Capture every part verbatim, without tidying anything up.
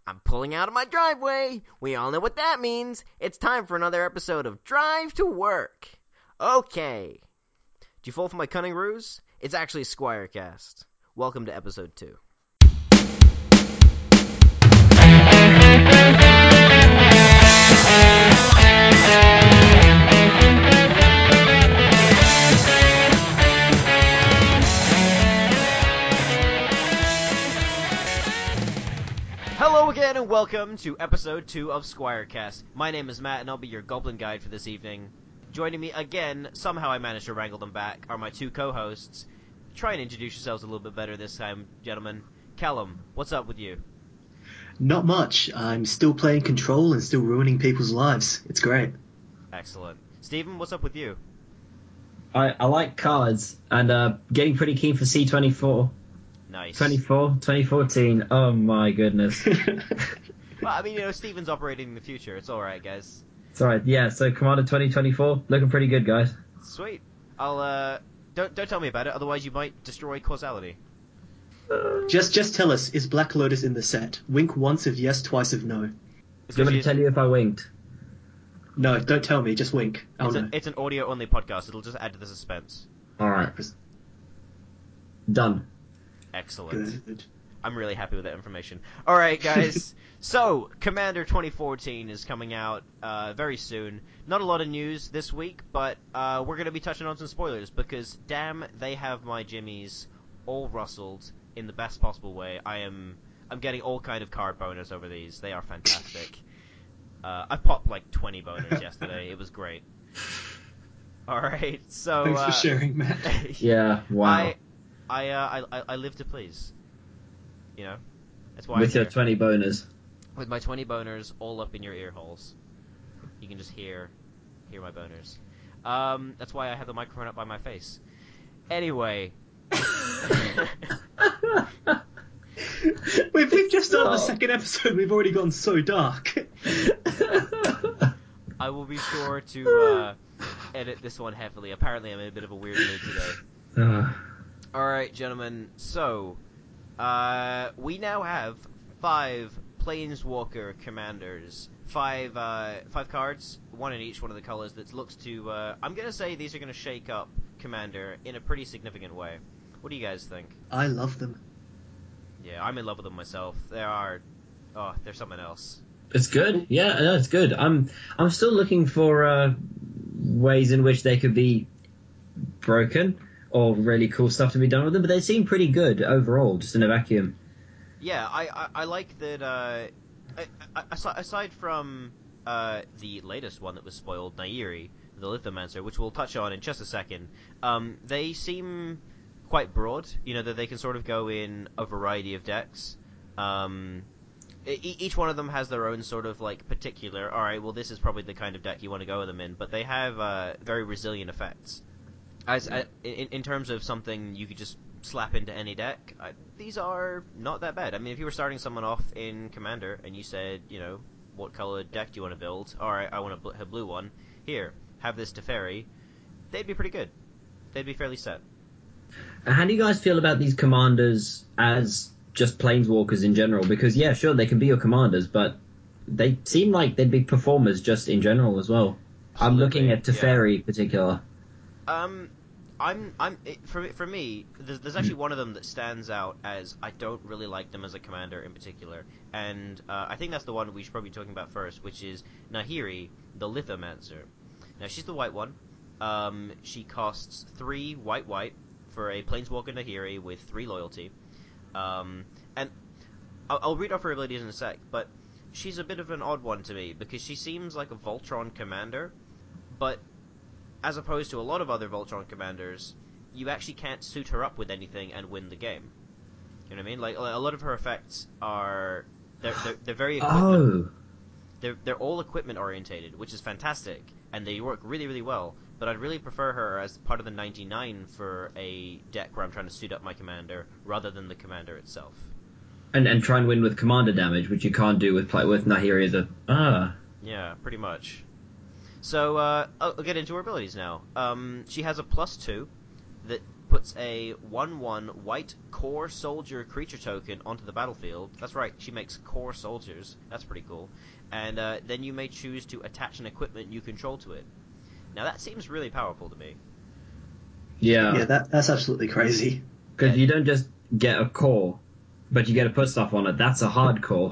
I'm pulling out of my driveway. We all know what that means. It's time for another episode of Drive to Work. Okay. Do you fall for my cunning ruse? It's actually Squirecast. Welcome to episode two. Hello again and welcome to episode two of Squirecast. My name is Matt and I'll be your goblin guide for this evening. Joining me again, somehow I managed to wrangle them back, are my two co-hosts. Try and introduce yourselves a little bit better this time, gentlemen. Callum, what's up with you? Not much. I'm still playing Control and still ruining people's lives. It's great. Excellent. Stephen, what's up with you? I, I like cards and uh, getting pretty keen for C twenty-four. Nice. twenty-four, twenty fourteen. Oh my goodness. Well, I mean, you know, Stephen's operating in the future. It's alright, guys. It's alright, yeah, so Commander twenty twenty-four, looking pretty good, guys. Sweet. I'll, uh, don't, don't tell me about it, otherwise you might destroy causality. Just just tell us, is Black Lotus in the set? Wink once if yes, twice if no. Do you want me to tell you if I winked? No, don't tell me, just wink. I'll It's, know. a, it's an audio-only podcast. It'll just add to the suspense. Alright. Done. Excellent. Good. I'm really happy with that information. Alright, guys. So, Commander twenty fourteen is coming out uh, very soon. Not a lot of news this week, but uh, we're going to be touching on some spoilers, because damn, they have my jimmies all rustled in the best possible way. I am I'm getting all kind of card bonus over these. They are fantastic. uh, I popped like twenty boners yesterday. It was great. Alright, so... Thanks uh, for sharing, Matt. Yeah, wow. I, I, uh, I, I live to please. You know? That's why With I'm your here. twenty boners. With my twenty boners all up in your ear holes. You can just hear hear my boners. Um, that's why I have the microphone up by my face. Anyway. we've, we've just started the second episode, we've already gone so dark. I will be sure to uh, edit this one heavily. Apparently I'm in a bit of a weird mood today. Uh, Alright, gentlemen. So, uh, we now have five Planeswalker commanders. Five, uh, five cards, one in each one of the colors that looks to, uh, I'm gonna say these are gonna shake up Commander in a pretty significant way. What do you guys think? I love them. Yeah, I'm in love with them myself. They are, oh, they're something else. it's good. Yeah, no, it's good. I'm I'm still looking for uh, ways in which they could be broken or really cool stuff to be done with them, but they seem pretty good overall, just in a vacuum. Yeah, I, I, I like that, uh, I, I, aside, aside from, uh, the latest one that was spoiled, Nairi, the Lithomancer, which we'll touch on in just a second, um, they seem quite broad, you know, that they can sort of go in a variety of decks. Um, e- each one of them has their own sort of, like, particular, alright, well, this is probably the kind of deck you want to go with them in, but they have, uh, very resilient effects. As, uh, in, in terms of something you could just slap into any deck, I, these are not that bad. I mean, if you were starting someone off in Commander, and you said, you know, what color deck do you want to build? Alright, I want a, bl- a blue one. Here, have this Teferi. They'd be pretty good. They'd be fairly set. How do you guys feel about these commanders as just planeswalkers in general? Because, yeah, sure, they can be your commanders, but they seem like they'd be performers just in general as well. I'm looking at Teferi in particular. Um, I'm, I'm, it, for, for me, there's, there's actually one of them that stands out as I don't really like them as a commander in particular, and uh, I think that's the one we should probably be talking about first, which is Nahiri, the Lithomancer. Now, she's the white one. Um, she costs three white-white for a Planeswalker Nahiri with three loyalty. Um, and I'll, I'll read off her abilities in a sec, but she's a bit of an odd one to me, because she seems like a Voltron commander, but as opposed to a lot of other Voltron commanders, you actually can't suit her up with anything and win the game. You know what I mean? Like, a lot of her effects are... They're, they're, they're very equipment... Oh! They're, they're all equipment-orientated, which is fantastic, and they work really, really well, but I'd really prefer her as part of the ninety-nine for a deck where I'm trying to suit up my commander, rather than the commander itself. And and try and win with commander damage, which you can't do with play with Nahiri as a... Ah. Yeah, pretty much. So, uh, I'll, I'll get into her abilities now. Um, she has a plus two that puts a one one white core soldier creature token onto the battlefield. That's right, she makes core soldiers. That's pretty cool. And uh, then you may choose to attach an equipment you control to it. Now that seems really powerful to me. Yeah. Yeah, that that's absolutely crazy. Because Yeah. you don't just get a core, but you get to put stuff on it. That's a hard core.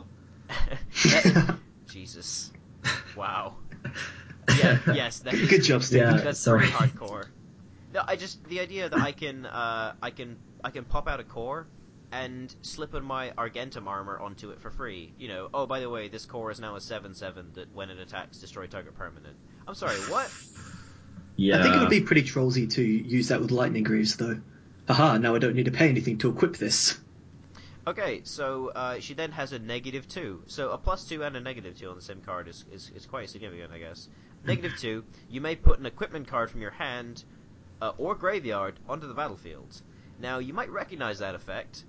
That- Jesus. Wow. Yeah, yes, that is, Good job, Stephen. Yeah. that's sorry. pretty hardcore. No, I just the idea that I can uh, I can I can pop out a core and slip in my Argentum armor onto it for free. You know, oh by the way, this core is now a seven seven that when it attacks, destroy target permanent. I'm sorry, what? Yeah. I think it would be pretty trollsy to use that with Lightning Greaves, though. Haha, now I don't need to pay anything to equip this. Okay, so uh, she then has a negative two. So a plus two and a negative two on the same card is, is, is quite significant, I guess. Negative two, you may put an equipment card from your hand uh, or graveyard onto the battlefield. Now, you might recognize that effect.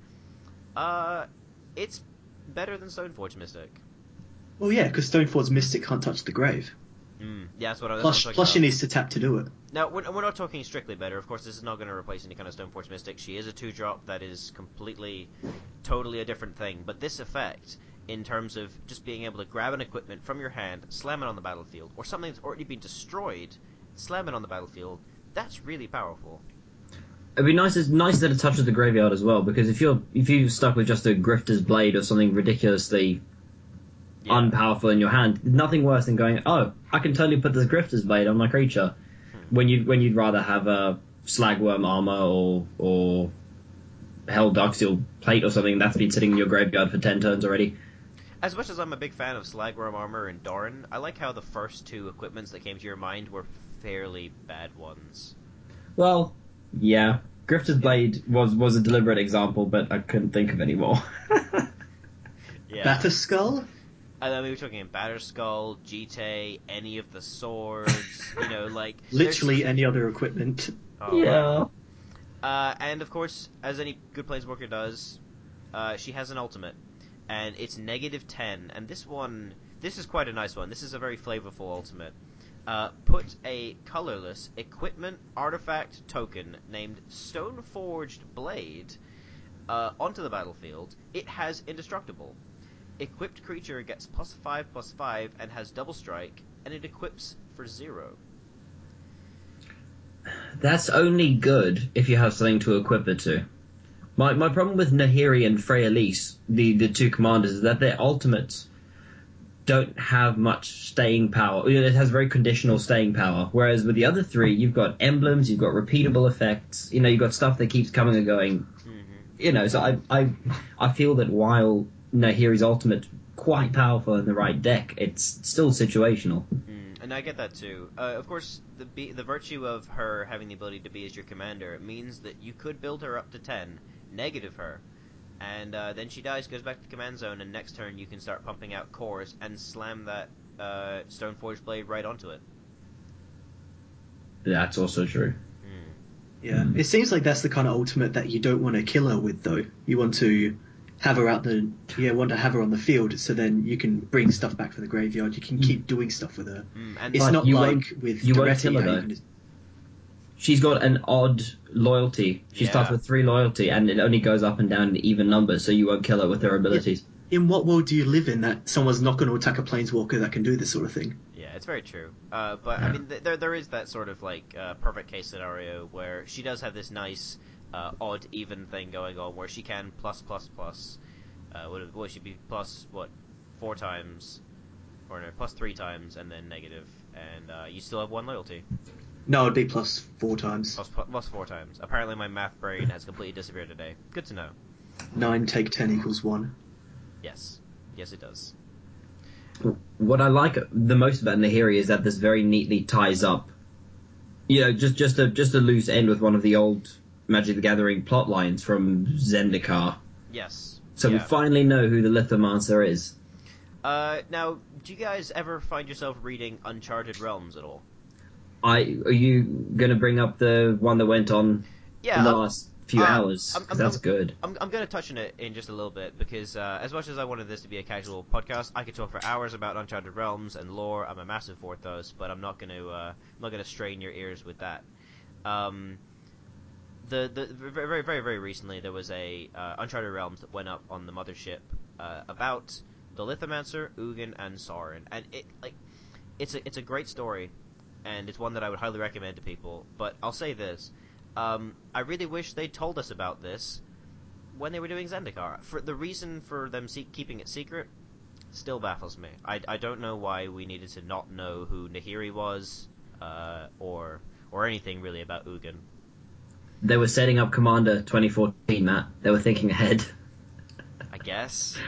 Uh, it's better than Stoneforge Mystic. Well, yeah, because Stoneforge's Mystic can't touch the grave. Mm, yeah, that's what, I, that's Plus, what I'm talking plus about. she needs to tap to do it. Now, we're, we're not talking strictly better. Of course, this is not going to replace any kind of Stoneforge Mystic. She is a two-drop that is completely, totally a different thing. But this effect, in terms of just being able to grab an equipment from your hand, slam it on the battlefield, or something that's already been destroyed, slam it on the battlefield, that's really powerful. It'd be nice. It's nice that it touches the graveyard as well, because if you're if you're stuck with just a Grifter's Blade or something ridiculously Yeah. unpowerful in your hand, nothing worse than going, oh, I can totally put this Grifter's Blade on my creature. Hmm. When you when you'd rather have a Slagworm armor or or Hell Darksteel plate or something that's been sitting in your graveyard for ten turns already. As much as I'm a big fan of Slagworm Armor and Doran, I like how the first two equipments that came to your mind were fairly bad ones. Well, yeah, Grifter's Blade was was a deliberate example, but I couldn't think of any more. Yeah. Batterskull? And then we were talking Batterskull, Jite, any of the swords, you know, like... Literally there's- any other equipment. Oh, yeah. wow. Uh, and of course, as any good Planeswalker does, uh, she has an ultimate. And it's negative ten. And this one, this is quite a nice one. This is a very flavorful ultimate. Uh, put a colorless equipment artifact token named Stoneforged Blade uh, onto the battlefield. It has Indestructible. Equipped creature gets plus five plus five and has double strike, and it equips for zero. That's only good if you have something to equip it to. My my problem with Nahiri and Freyalise, the, the two commanders, is that their ultimates don't have much staying power. It has very conditional staying power. Whereas with the other three, you've got emblems, you've got repeatable effects, you know, you've got stuff that keeps coming and going. Mm-hmm. You know, so I I I feel that while Nahiri's ultimate quite powerful in the right deck, it's still situational. Mm, and I get that too. Uh, of course, the be- the virtue of her having the ability to be as your commander means that you could build her up to ten, negative her, and uh, then she dies, goes back to the command zone, and next turn you can start pumping out cores and slam that uh, Stoneforged Blade right onto it. That's also true. Mm. Yeah, it seems like that's the kind of ultimate that you don't want to kill her with, though. You want to have her out the, yeah, want to have her on the field, so then you can bring stuff back from the graveyard. You can keep doing stuff with her. Mm, and It's But not you like won't- with you won't Doretti, kill her, how you though. can just- She's got an odd loyalty. She Yeah. starts with three loyalty, and it only goes up and down in even numbers, so you won't kill her with her abilities. In what world do you live in that someone's not going to attack a planeswalker that can do this sort of thing? Yeah, it's very true. Uh, but I mean, th- there there is that sort of like uh, perfect case scenario where she does have this nice uh, odd even thing going on where she can plus plus plus. Uh, what what should be plus what four times, or no, plus three times and then negative, and uh, you still have one loyalty. No, it'd be plus four times. Plus, plus four times. Apparently, my math brain has completely disappeared today. Good to know. Nine take ten equals one. Yes, yes, it does. What I like the most about Nahiri is that this very neatly ties up, you know, just just a just a loose end with one of the old Magic the Gathering plot lines from Zendikar. Yes. So we yeah. finally know who the Lithomancer is. Uh, now, do you guys ever find yourself reading Uncharted Realms at all? I are you going to bring up the one that went on Yeah. the I'm- last few uh, hours? I'm- Because I'm- that's I'm- good. I'm, I'm going to touch on it in just a little bit because uh, as much as I wanted this to be a casual podcast, I could talk for hours about Uncharted Realms and lore. I'm a massive Vorthos, but I'm not going to uh, I'm not going to strain your ears with that. Um, the the very very very recently there was a uh, Uncharted Realms that went up on the mothership uh, about the Lithomancer, Ugin, and Sauron, and it like it's a it's a great story, and it's one that I would highly recommend to people. But I'll say this: um, I really wish they told us about this when they were doing Zendikar. For the reason for them se- keeping it secret still baffles me. I, I don't know why we needed to not know who Nahiri was, uh, or or anything really about Ugin. They were setting up Commander twenty fourteen, Matt. They were thinking ahead. I guess.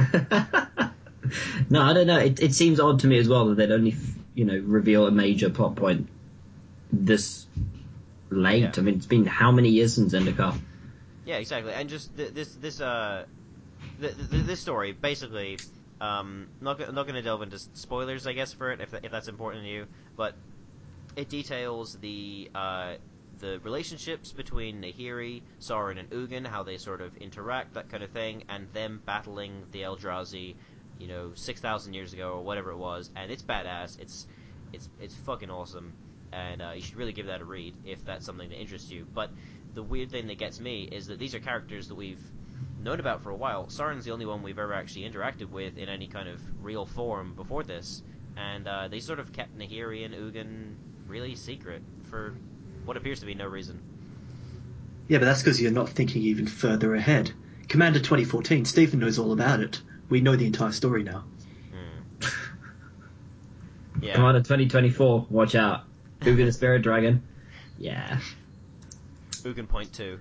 No, I don't know. It, it seems odd to me as well that they'd only, you know, reveal a major plot point this late. Yeah. I mean, it's been how many years since Zendikar? Yeah, exactly. And just th- this this uh th- th- this story basically, um, not go- not going to delve into spoilers, I guess, for it if th- if that's important to you, but it details the uh the relationships between Nahiri, Sauron, and Ugin, how they sort of interact, that kind of thing, and them battling the Eldrazi, you know, six thousand years ago or whatever it was, and it's badass. It's it's it's fucking awesome, and uh, you should really give that a read if that's something that interests you. But the weird thing that gets me is that these are characters that we've known about for a while. Sauron's the only one we've ever actually interacted with in any kind of real form before this, and uh, they sort of kept Nahiri and Ugin really secret for what appears to be no reason. Yeah, but that's because you're not thinking even further ahead. Commander twenty fourteen, Stephen knows all about it. We know the entire story now. Hmm. Yeah. Commander twenty twenty-four, watch out. Ugin the Spirit Dragon. Yeah. Ugin point two.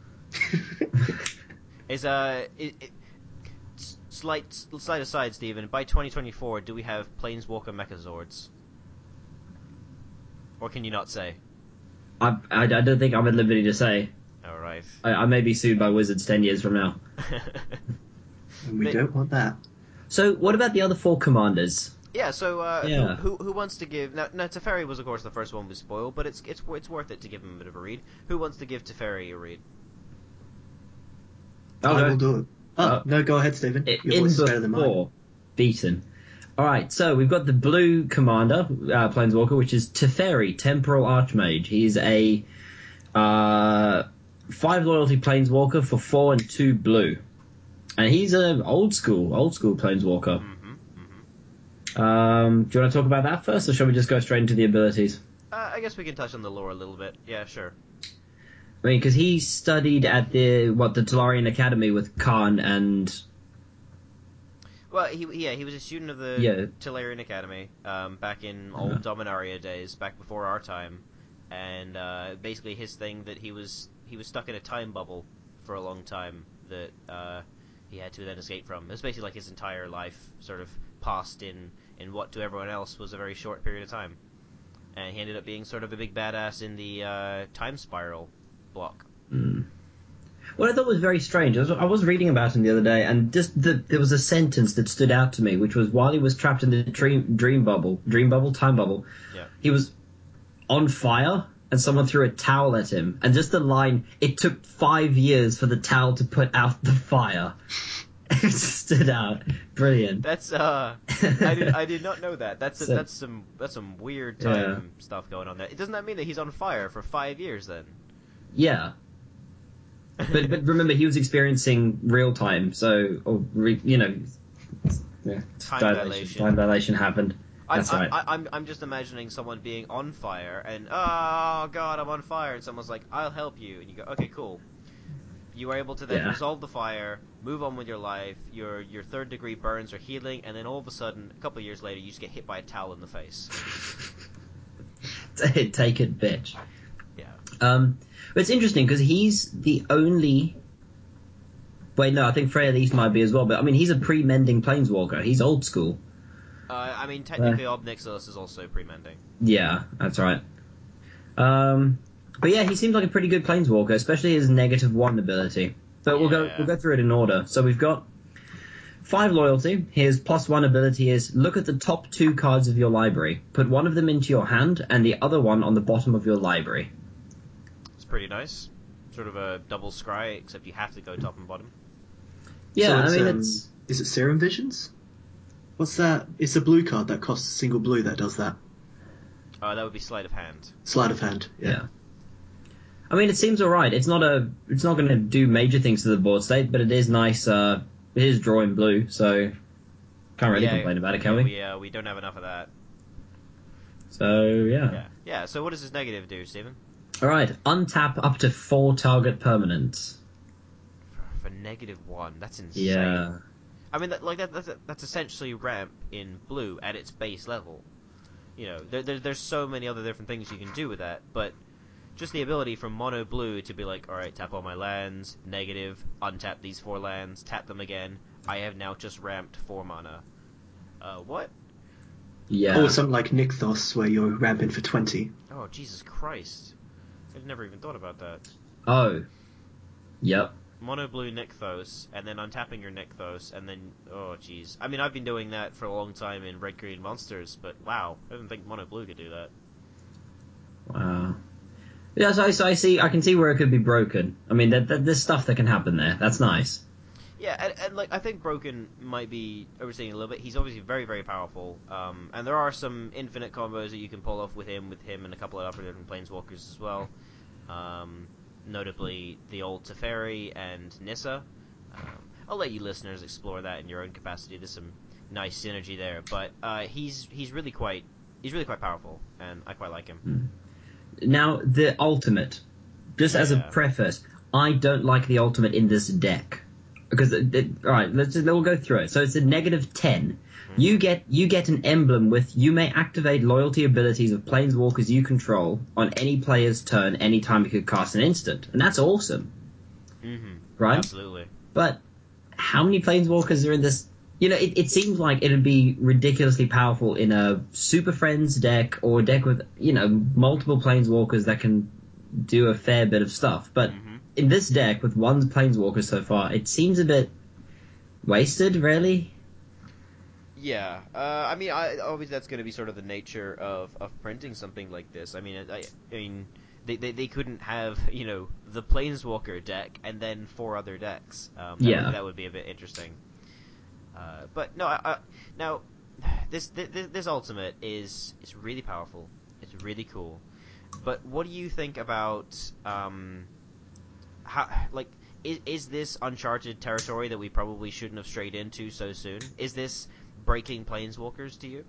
Is uh, it, it, slight slight aside, Stephen. By twenty twenty-four, do we have Planeswalker Mechazords, or can you not say? I, I, I don't think I'm at liberty to say. All right. I, I may be sued by Wizards ten years from now. And we They- don't want that. So, what about the other four commanders? Yeah. So, uh, Yeah. Who, who who wants to give now? Now, Teferi was of course the first one we spoiled, but it's it's it's worth it to give him a bit of a read. Who wants to give Teferi a read? I Okay. will do it. Oh, Uh, no, go ahead, Stephen. I- Your In voice is better than mine. before, beaten. Alright, so we've got the blue commander, uh, Planeswalker, which is Teferi, Temporal Archmage. He's a uh, five loyalty Planeswalker for four and two blue. And he's an old school, old school Planeswalker. Mm-hmm. Mm-hmm. Um, do you want to talk about that first, or shall we just go straight into the abilities? Uh, I guess we can touch on the lore a little bit. Yeah, sure. I mean, because he studied at the, what, the Tolarian Academy with Khan and... Well, he yeah he was a student of the Yeah. Tolarian Academy um, back in old Dominaria days, back before our time, and uh, basically his thing that he was he was stuck in a time bubble for a long time that uh, he had to then escape from. It was basically like his entire life sort of passed in in what to everyone else was a very short period of time, and he ended up being sort of a big badass in the uh, time spiral block. Mm. What I thought was very strange, I was, I was reading about him the other day, and just the, there was a sentence that stood out to me, which was while he was trapped in the dream dream bubble, dream bubble, time bubble, Yeah. he was on fire, and someone threw a towel at him, and just the line, "It took five years for the towel to put out the fire." It stood out, brilliant. That's uh, I did I did not know that. That's So- that's some that's some weird time stuff going on there. Doesn't that mean that he's on fire for five years then? Yeah. But but remember, he was experiencing real time, so or re, you know, yeah, Time dilation, dilation. time dilation happened. That's I'm, right. I, I'm I'm just imagining someone being on fire and oh god I'm on fire and someone's like I'll help you and you go okay cool. You are able to then Yeah. resolve the fire, move on with your life. Your your third degree burns are healing, and then all of a sudden, a couple of years later, you just get hit by a towel in the face. Take it, bitch. Yeah. Um, but it's interesting because he's the only. Wait, no, I think Freya East might be as well. But I mean, he's a pre-mending planeswalker. He's old school. Uh, I mean, technically, Ob Nixilis is also pre-mending. Yeah, that's right. Um, but yeah, he seems like a pretty good planeswalker, especially his negative one ability. But we'll go Yeah. we'll go through it in order. So we've got five loyalty. His plus one ability is look at the top two cards of your library. Put one of them into your hand and the other one on the bottom of your library. It's pretty nice. Sort of a double scry, except you have to go top and bottom. Yeah, So I it's, mean um, it's Is it Serum Visions? What's that? It's a blue card that costs a single blue that does that. Uh, that would be sleight of hand. Sleight of hand. Yeah. yeah. I mean, it seems alright. It's not a, it's not going to do major things to the board state, but it is nice. Uh, it is drawing blue, so can't really yeah, complain about it, can yeah, we? we, uh, we don't have enough of that. So yeah. Yeah, yeah. So what does this negative do, Stephen? All right, untap up to four target permanents. For, for negative one, that's insane. Yeah. I mean, that, like that, that's, that's essentially ramp in blue at its base level. You know, there, there, there's so many other different things you can do with that, but just the ability from mono blue to be like, all right, tap all my lands, negative, untap these four lands, tap them again. I have now just ramped four mana. Uh, what? Yeah. Or something like Nykthos, where you're ramping for twenty. Oh, Jesus Christ. I've never even thought about that. Oh. Yep. Mono blue Nykthos, and then untapping your Nykthos, and then, oh jeez. I mean, I've been doing that for a long time in Red Green Monsters, but wow, I didn't think mono blue could do that. Wow. Yeah, so I, so I see. I can see where it could be broken. I mean, that, that, there's stuff that can happen there. That's nice. Yeah, and, and like I think Broken might be overstating a little bit. He's obviously very, very powerful, um, and there are some infinite combos that you can pull off with him, with him and a couple of other different Planeswalkers as well. Um, notably, the old Teferi and Nissa. Um, I'll let you listeners explore that in your own capacity. There's some nice synergy there, but uh, he's he's really quite he's really quite powerful, and I quite like him. Now, the ultimate. Just as a Yeah. preface, I don't like the ultimate in this deck. Because, it, it, alright, let's just, we'll go through it. So it's a negative ten. Mm-hmm. You get you get an emblem with, you may activate loyalty abilities of planeswalkers you control on any player's turn anytime you could cast an instant. And that's awesome. Mm-hmm. Right? Absolutely. But how many planeswalkers are in this? You know, it, it seems like it'd be ridiculously powerful in a Super Friends deck or a deck with, you know, multiple planeswalkers that can do a fair bit of stuff. But Mm-hmm. in this deck with one planeswalker so far, it seems a bit wasted, really. Yeah, uh, I mean, I, obviously that's going to be sort of the nature of, of printing something like this. I mean, I, I mean, they, they they couldn't have, you know, the Planeswalker deck and then four other decks. Um, that Yeah. would, that would be a bit interesting. Uh, but no, I, I, now this, this this ultimate is is really powerful. It's really cool. But what do you think about um, how like? Is, is this uncharted territory that we probably shouldn't have strayed into so soon? Is this breaking planeswalkers to you?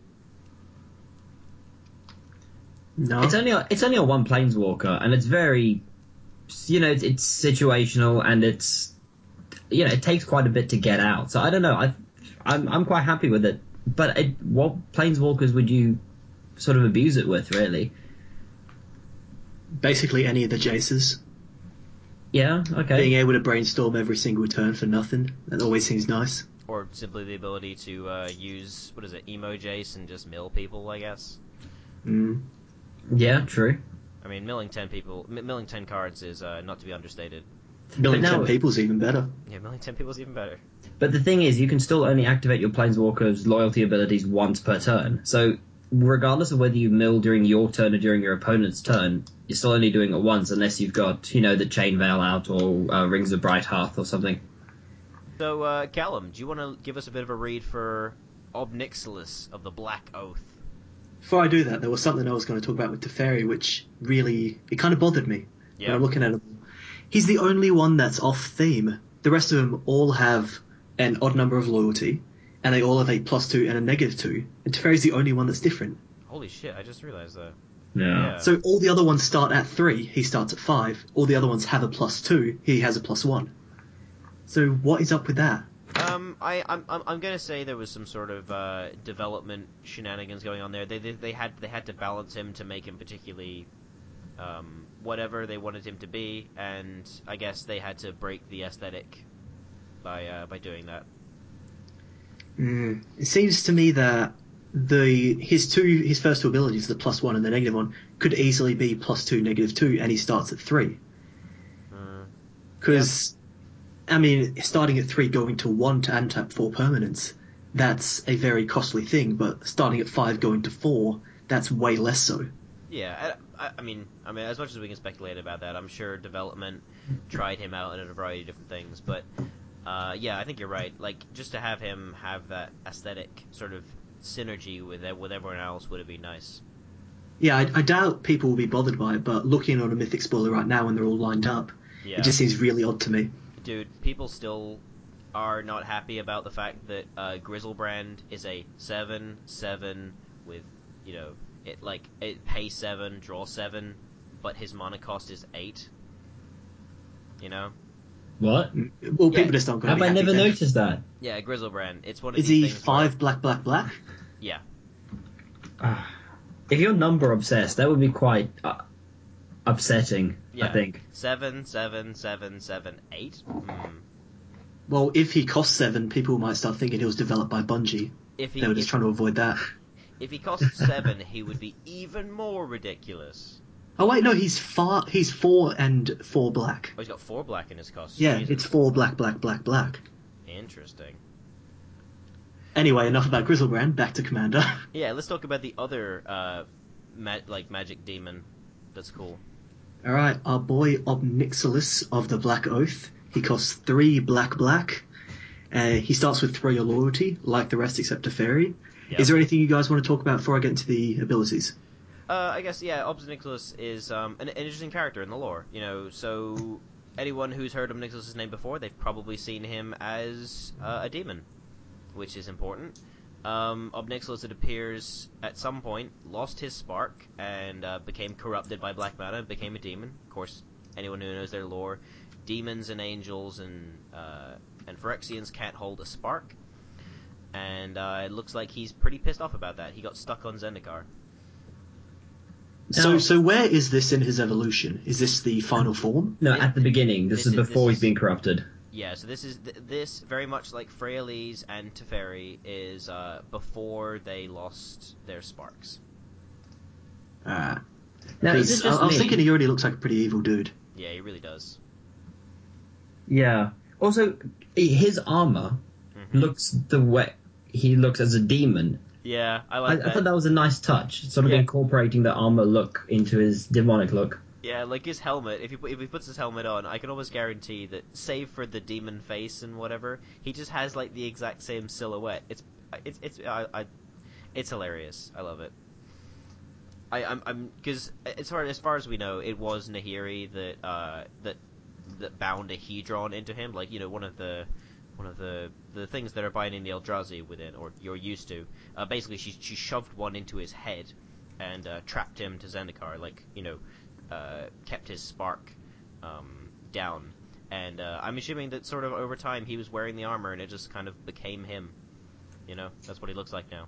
No. It's only a, it's only a one planeswalker, and it's very, you know, it's, it's situational, and it's, you know, it takes quite a bit to get out. So I don't know. I, I'm I'm quite happy with it. But it, what planeswalkers would you sort of abuse it with, really? Basically any of the Jaces. Yeah. Okay. Being able to brainstorm every single turn for nothing. That always seems nice. Or simply the ability to uh, use, what is it, Emo Jace and just mill people, I guess? Mm. Yeah. True. I mean, milling ten people, m- milling ten cards is uh, not to be understated. Milling now- ten people's even better. Yeah, milling ten people is even better. But the thing is, you can still only activate your planeswalker's loyalty abilities once per turn. So regardless of whether you mill during your turn or during your opponent's turn, you're still only doing it once unless you've got, you know, the Chain Veil out or uh, Rings of Bright Hearth or something. So, uh, Callum, do you want to give us a bit of a read for Obnixilis of the Black Oath? Before I do that, there was something I was going to talk about with Teferi, which really, it kind of bothered me Yeah. when I'm looking at him. He's the only one that's off theme. The rest of them all have an odd number of loyalty, and they all have a plus two and a negative two, and Teferi's the only one that's different. Holy shit, I just realized that. Yeah. Yeah. So all the other ones start at three, he starts at five. All the other ones have a plus two, he has a plus one. So what is up with that? Um, I, I'm, I'm, I'm gonna say there was some sort of uh, development shenanigans going on there. They, they, they had, they had to balance him to make him particularly, um, whatever they wanted him to be, and I guess they had to break the aesthetic by, uh, by doing that. Mm. It seems to me that the his two his first two abilities, the plus one and the negative one, could easily be plus two, negative two, and he starts at three. Mm. Because, I mean, starting at three, going to one to untap four permanents, that's a very costly thing. But starting at five, going to four, that's way less so. Yeah, I, I, I mean, I mean, as much as we can speculate about that, I'm sure development tried him out in a variety of different things, but uh, yeah, I think you're right. Like, just to have him have that aesthetic sort of synergy with with everyone else would have been nice. Yeah, I, I doubt people will be bothered by it, but looking on a Mythic spoiler right now when they're all lined up, Yeah. it just seems really odd to me. Dude, people still are not happy about the fact that uh, Grizzlebrand is a seven seven with, you know, it like it pay seven, draw seven, but his mana cost is eight. You know? What? Well, Yeah. people just aren't going to Have be I happy never then. noticed that? Yeah, Grizzlebrand. It's one of Is these he things five where, black, black, black? yeah. Ah. If you're number obsessed, that would be quite uh, upsetting, Yeah. I think. Seven, seven, seven, seven, eight? Hmm. Well, if he costs seven, people might start thinking he was developed by Bungie. If he They were just if, trying to avoid that. if he cost seven, he would be even more ridiculous. Oh wait, no, he's far. He's four and four black. Oh, he's got four black in his cost. Yeah, Jesus. it's four black, black, black, black. Interesting. Anyway, enough about Grizzlebrand. Back to Commander. Yeah, let's talk about the other, uh, ma- like, magic demon that's cool. All right, our boy Obnixilis of the Black Oath. He costs three black, black. Uh, he starts with Throw Your Loyalty, like the rest except Teferi. Yep. Is there anything you guys want to talk about before I get into the abilities? Uh, I guess, yeah, Obs Nicholas is um, an, an interesting character in the lore. You know, so anyone who's heard of Nicholas's name before, they've probably seen him as uh, a demon, which is important. Um, Obnixilis, it appears, at some point, lost his spark and uh, became corrupted by black mana and became a demon. Of course, anyone who knows their lore, demons and angels and uh, and Phyrexians can't hold a spark. And uh, it looks like he's pretty pissed off about that. He got stuck on Zendikar. So, Now- so where is this in his evolution? Is this the final form? No, Thi- at the beginning. This, this is is- before this he's is- been corrupted. Yeah, so this is th- this very much like Freyalise and Teferi is uh, before they lost their sparks. Ah, Now, is Because it I, just I was me? thinking he already looks like a pretty evil dude. Yeah, he really does. Yeah. Also, his armor Mm-hmm. looks the way he looks as a demon. Yeah, I I, like I that. thought that was a nice touch, sort of Yeah. incorporating the armor look into his demonic look. Yeah, like his helmet. If he put- if he puts his helmet on, I can almost guarantee that, save for the demon face and whatever, he just has like the exact same silhouette. It's it's it's I, I it's hilarious. I love it. I I'm I'm because as far as far as we know, it was Nahiri that uh that that bound a Hedron into him. Like, you know, one of the one of the the things that are binding the Eldrazi within, or you're used to. Uh, basically, she she shoved one into his head and uh, trapped him to Zendikar. Like, you know. Uh, kept his spark um, down, and uh, I'm assuming that sort of over time he was wearing the armor and it just kind of became him. You know, that's what he looks like now.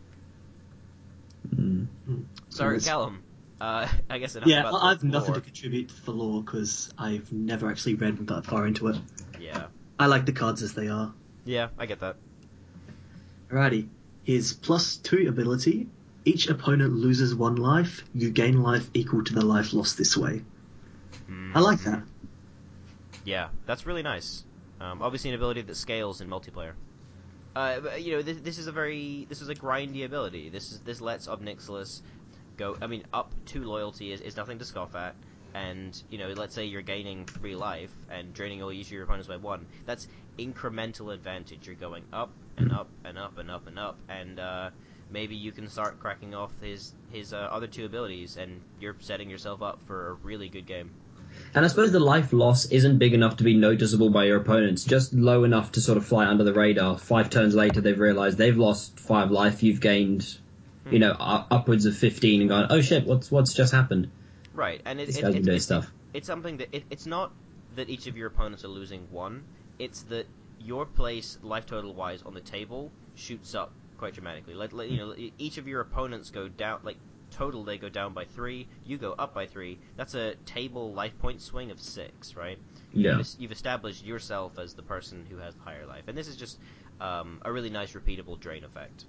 Mm. Sorry, Yes. Callum. Uh, I guess enough Yeah, about I- I've the nothing lore. to contribute to the lore because I've never actually read that far into it. Yeah, I like the cards as they are. yeah, I get that. Alrighty, his plus two ability. Each opponent loses one life. You gain life equal to the life lost this way. I like that. Yeah, that's really nice. Um, obviously, an ability that scales in multiplayer. Uh, but, you know, this, this is a very this is a grindy ability. This is this lets Obnixilis go. I mean, up to loyalty is, is nothing to scoff at. And, you know, let's say you're gaining three life and draining all each of your opponents by one. That's incremental advantage. You're going up and up and up and up and up, and uh, maybe you can start cracking off his his uh, other two abilities, and you're setting yourself up for a really good game. And I suppose the life loss isn't big enough to be noticeable by your opponents, just low enough to sort of fly under the radar. Five turns later, they've realised they've lost five life, you've gained, you know, u- upwards of fifteen, and gone, oh shit, what's what's just happened? Right, and it, This it, guy's it, been doing it, stuff. it's something that it, it's not that each of your opponents are losing one. It's that your place, life total wise, on the table shoots up quite dramatically. Like, like, you know, each of your opponents go down. Like total, they go down by three. You go up by three. That's a table life point swing of six, right? Yeah. You've, you've established yourself as the person who has the higher life, and this is just um, a really nice repeatable drain effect.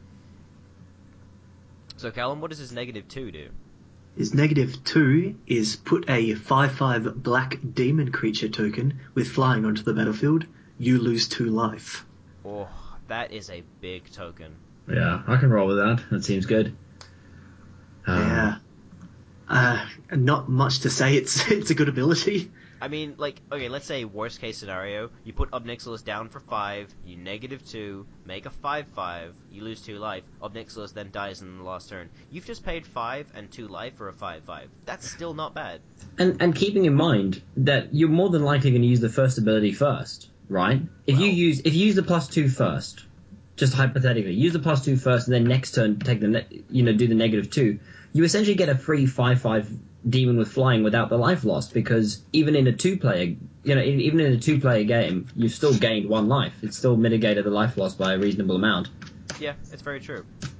So, Callum, what does his negative two do? His negative two is put a five five black demon creature token with flying onto the battlefield. You lose two life. Oh, that is a big token. Yeah, I can roll with that. That seems good. Um, Yeah. Uh, not much to say. It's it's a good ability. I mean, like, okay, let's say worst case scenario, you put Obnixilis down for five, you negative two, make a five five, you lose two life, Obnixilis then dies in the last turn. You've just paid five and two life for a five five. That's still not bad. And and keeping in mind that you're more than likely going to use the first ability first, right? If Well, you use if you use the plus two first, just hypothetically, use the plus two first, and then next turn take the ne- you know do the negative two, you essentially get a free five five demon with flying without the life lost, because even in a two player you know in, even in a two player game, you've still gained one life. It's still mitigated the life loss by a reasonable amount. Yeah, it's very true.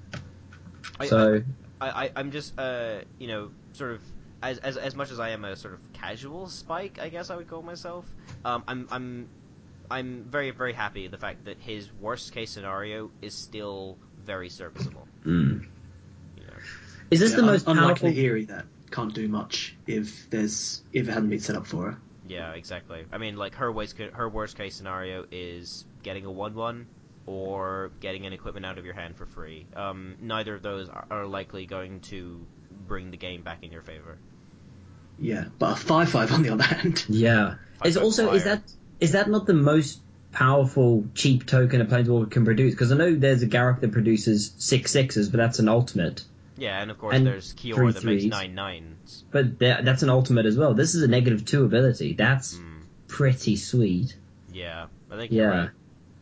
So I, I, I I'm just uh you know sort of as as as much as I am a sort of casual Spike, I guess I would call myself. Um, I'm I'm I'm very very happy the fact that his worst case scenario is still very serviceable. mm. You know. Is this Yeah, the un- most unlike powerful? Nahiri that can't do much if there's if it hadn't been set up for her. Yeah, exactly. I mean, like her worst her worst case scenario is getting a one one or getting an equipment out of your hand for free. Um, neither of those are, are likely going to bring the game back in your favor. Yeah, but a five five on the other hand. Yeah. Five Is five also is flyer. that is that not the most powerful cheap token a Planeswalker can produce? Because I know there's a Garruk that produces six sixes, but that's an ultimate. Yeah, and of course And there's Kior three that makes threes. nine nines. But that- that's an ultimate as well. This is a negative two ability. That's Mm, pretty sweet. yeah, I think you're Yeah. right.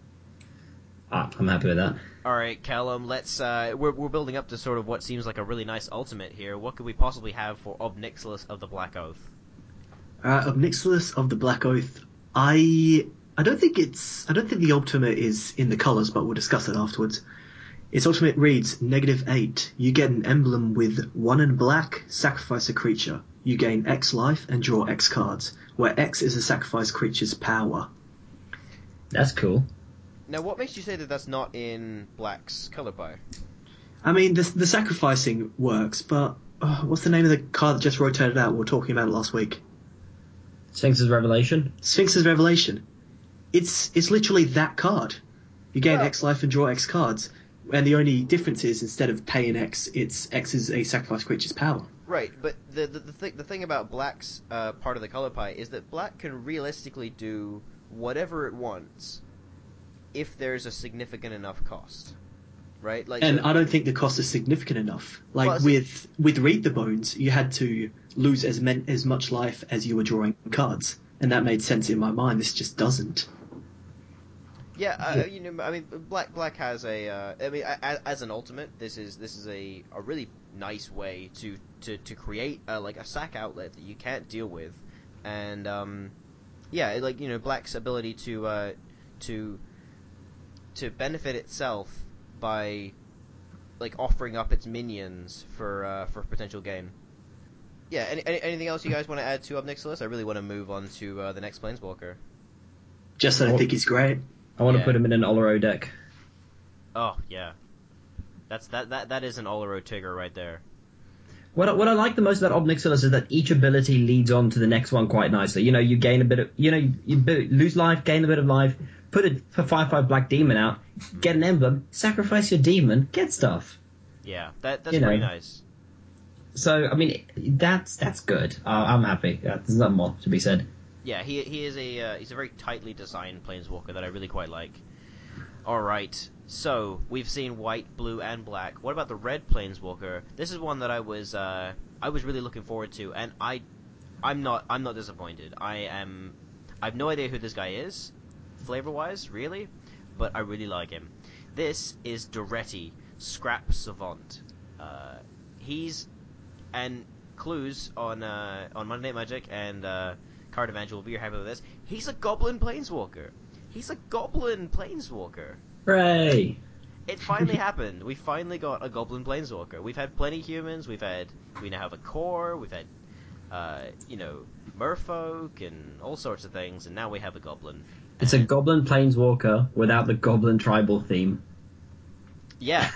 Ah, I'm happy with that. All right, Callum. Let's. Uh, we're we're building up to sort of what seems like a really nice ultimate here. What could we possibly have for Obnixilis of the Black Oath? Uh, Obnixilis of the Black Oath. I I don't think it's I don't think the ultimate is in the colours, but we'll discuss it afterwards. Its ultimate reads negative eight. You get an emblem with one in black. Sacrifice a creature. You gain X life and draw X cards, where X is a sacrificed creature's power. That's cool. Now, what makes you say that that's not in Black's color pie? I mean, the, the sacrificing works, but uh, what's the name of the card that just rotated out? We were talking about it last week. Sphinx's Revelation. Sphinx's Revelation. It's it's literally that card. You gain Well- X life and draw X cards, and the only difference is instead of paying X, it's X is a sacrificed creature's power. Right, but the the the, th- the thing about Black's uh, part of the color pie is that Black can realistically do whatever it wants if there's a significant enough cost, right? Like, And so- I don't think the cost is significant enough. Like Well, it's- with with Read the Bones, you had to lose as men, as much life as you were drawing cards, and that made sense in my mind. This just doesn't. Yeah, uh, you know, I mean, Black Black has a. Uh, I mean, a- as an ultimate, this is this is a, a really nice way to to, to create a, like a sack outlet that you can't deal with, and um, yeah, like you know, Black's ability to uh, to to benefit itself by like offering up its minions for uh, for potential gain. Yeah. Any, any, anything else you guys want to add to Obnixilis? I really want to move on to uh, the next Planeswalker. Just that I Oh. think he's great. I want Yeah. to put him in an Oloro deck. Oh yeah, that's that that that is an Oloro Tigger right there. What I, what I like the most about Obnixilis is that each ability leads on to the next one quite nicely. You know, you gain a bit of, you know, you, you bit, lose life, gain a bit of life, put a five five black demon out, get an emblem, sacrifice your demon, get stuff. Yeah, that that's You know. pretty nice. So I mean, that's that's good. Uh, I'm happy. Uh, there's nothing more to be said. Yeah, he he is a uh, he's a very tightly designed Planeswalker that I really quite like. All right, so we've seen white, blue, and black. What about the red Planeswalker? This is one that I was uh, I was really looking forward to, and I I'm not I'm not disappointed. I am I have no idea who this guy is, flavor wise, really, but I really like him. This is Doretti, Scrap Savant. Uh, he's and clues on uh, on Monday Night Magic and uh, Card Evangel will be happy with this. He's a Goblin Planeswalker. He's a Goblin Planeswalker. Hooray! It finally happened. We finally got a Goblin Planeswalker. We've had plenty of humans. We've had we now have a core. We've had uh, you know Merfolk and all sorts of things, and now we have a Goblin. It's a And- Goblin Planeswalker without the Goblin tribal theme. Yeah.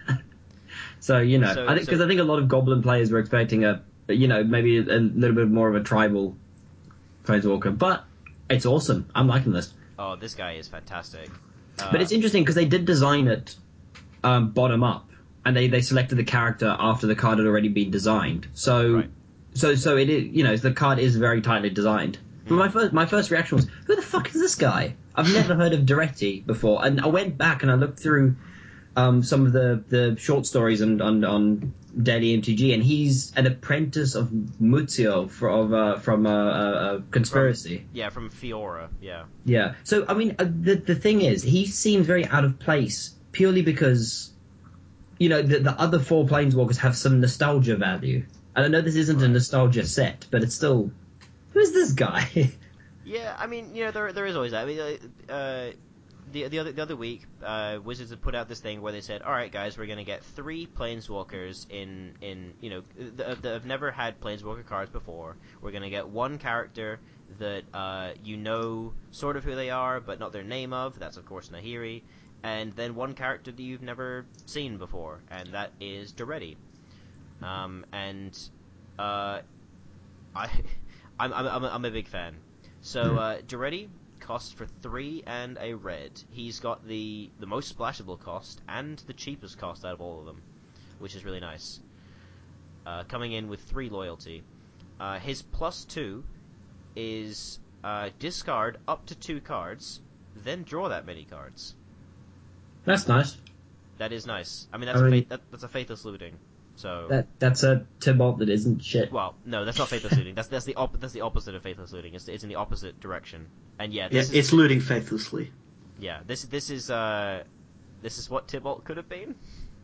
So you know, So- I think because so- I think a lot of Goblin players were expecting a, you know, maybe a, a little bit more of a tribal Planeswalker, but it's awesome. I'm liking this. Oh, this guy is fantastic. Uh, But it's interesting because they did design it um, bottom up, and they, they selected the character after the card had already been designed. So, Right. so so it is, you know, the card is very tightly designed. But my first my first reaction was, who the fuck is this guy? I've never heard of Duretti before, and I went back and I looked through um, some of the, the short stories on, on, on Daily M T G, and he's an apprentice of Muzio from uh, from uh, uh, Conspiracy. From, yeah, from Fiora. Yeah. Yeah. So I mean, uh, the the thing is, he seems very out of place purely because, you know, the, the other four Planeswalkers have some nostalgia value. And I know this isn't a nostalgia set, but it's still, who's this guy? Yeah, I mean, you know, there there is always that. I mean, uh, the the other the other week, uh, Wizards had put out this thing where they said, "All right, guys, we're gonna get three Planeswalkers in in you know that have never had Planeswalker cards before. We're gonna get one character that uh, you know sort of who they are, but not their name of. That's of course Nahiri, and then one character that you've never seen before, and that is Duretti." Um, and uh, I, I'm, I'm, I'm, a, I'm a big fan. So uh, Duretti costs for three and a red. He's got the the most splashable cost and the cheapest cost out of all of them, which is really nice. Uh, coming in with three loyalty. Uh, his plus two is uh, discard up to two cards, then draw that many cards. That's nice. That is nice. I mean, that's I a mean, fa- that, that's a faithless looting. So that that's a Tibalt that isn't shit. well, no, that's not faithless looting. That's that's the op- that's the opposite of faithless looting. It's it's in the opposite direction. And yeah, Yeah, this is, it's looting faithlessly. yeah, this this is uh this is what Tibalt could have been.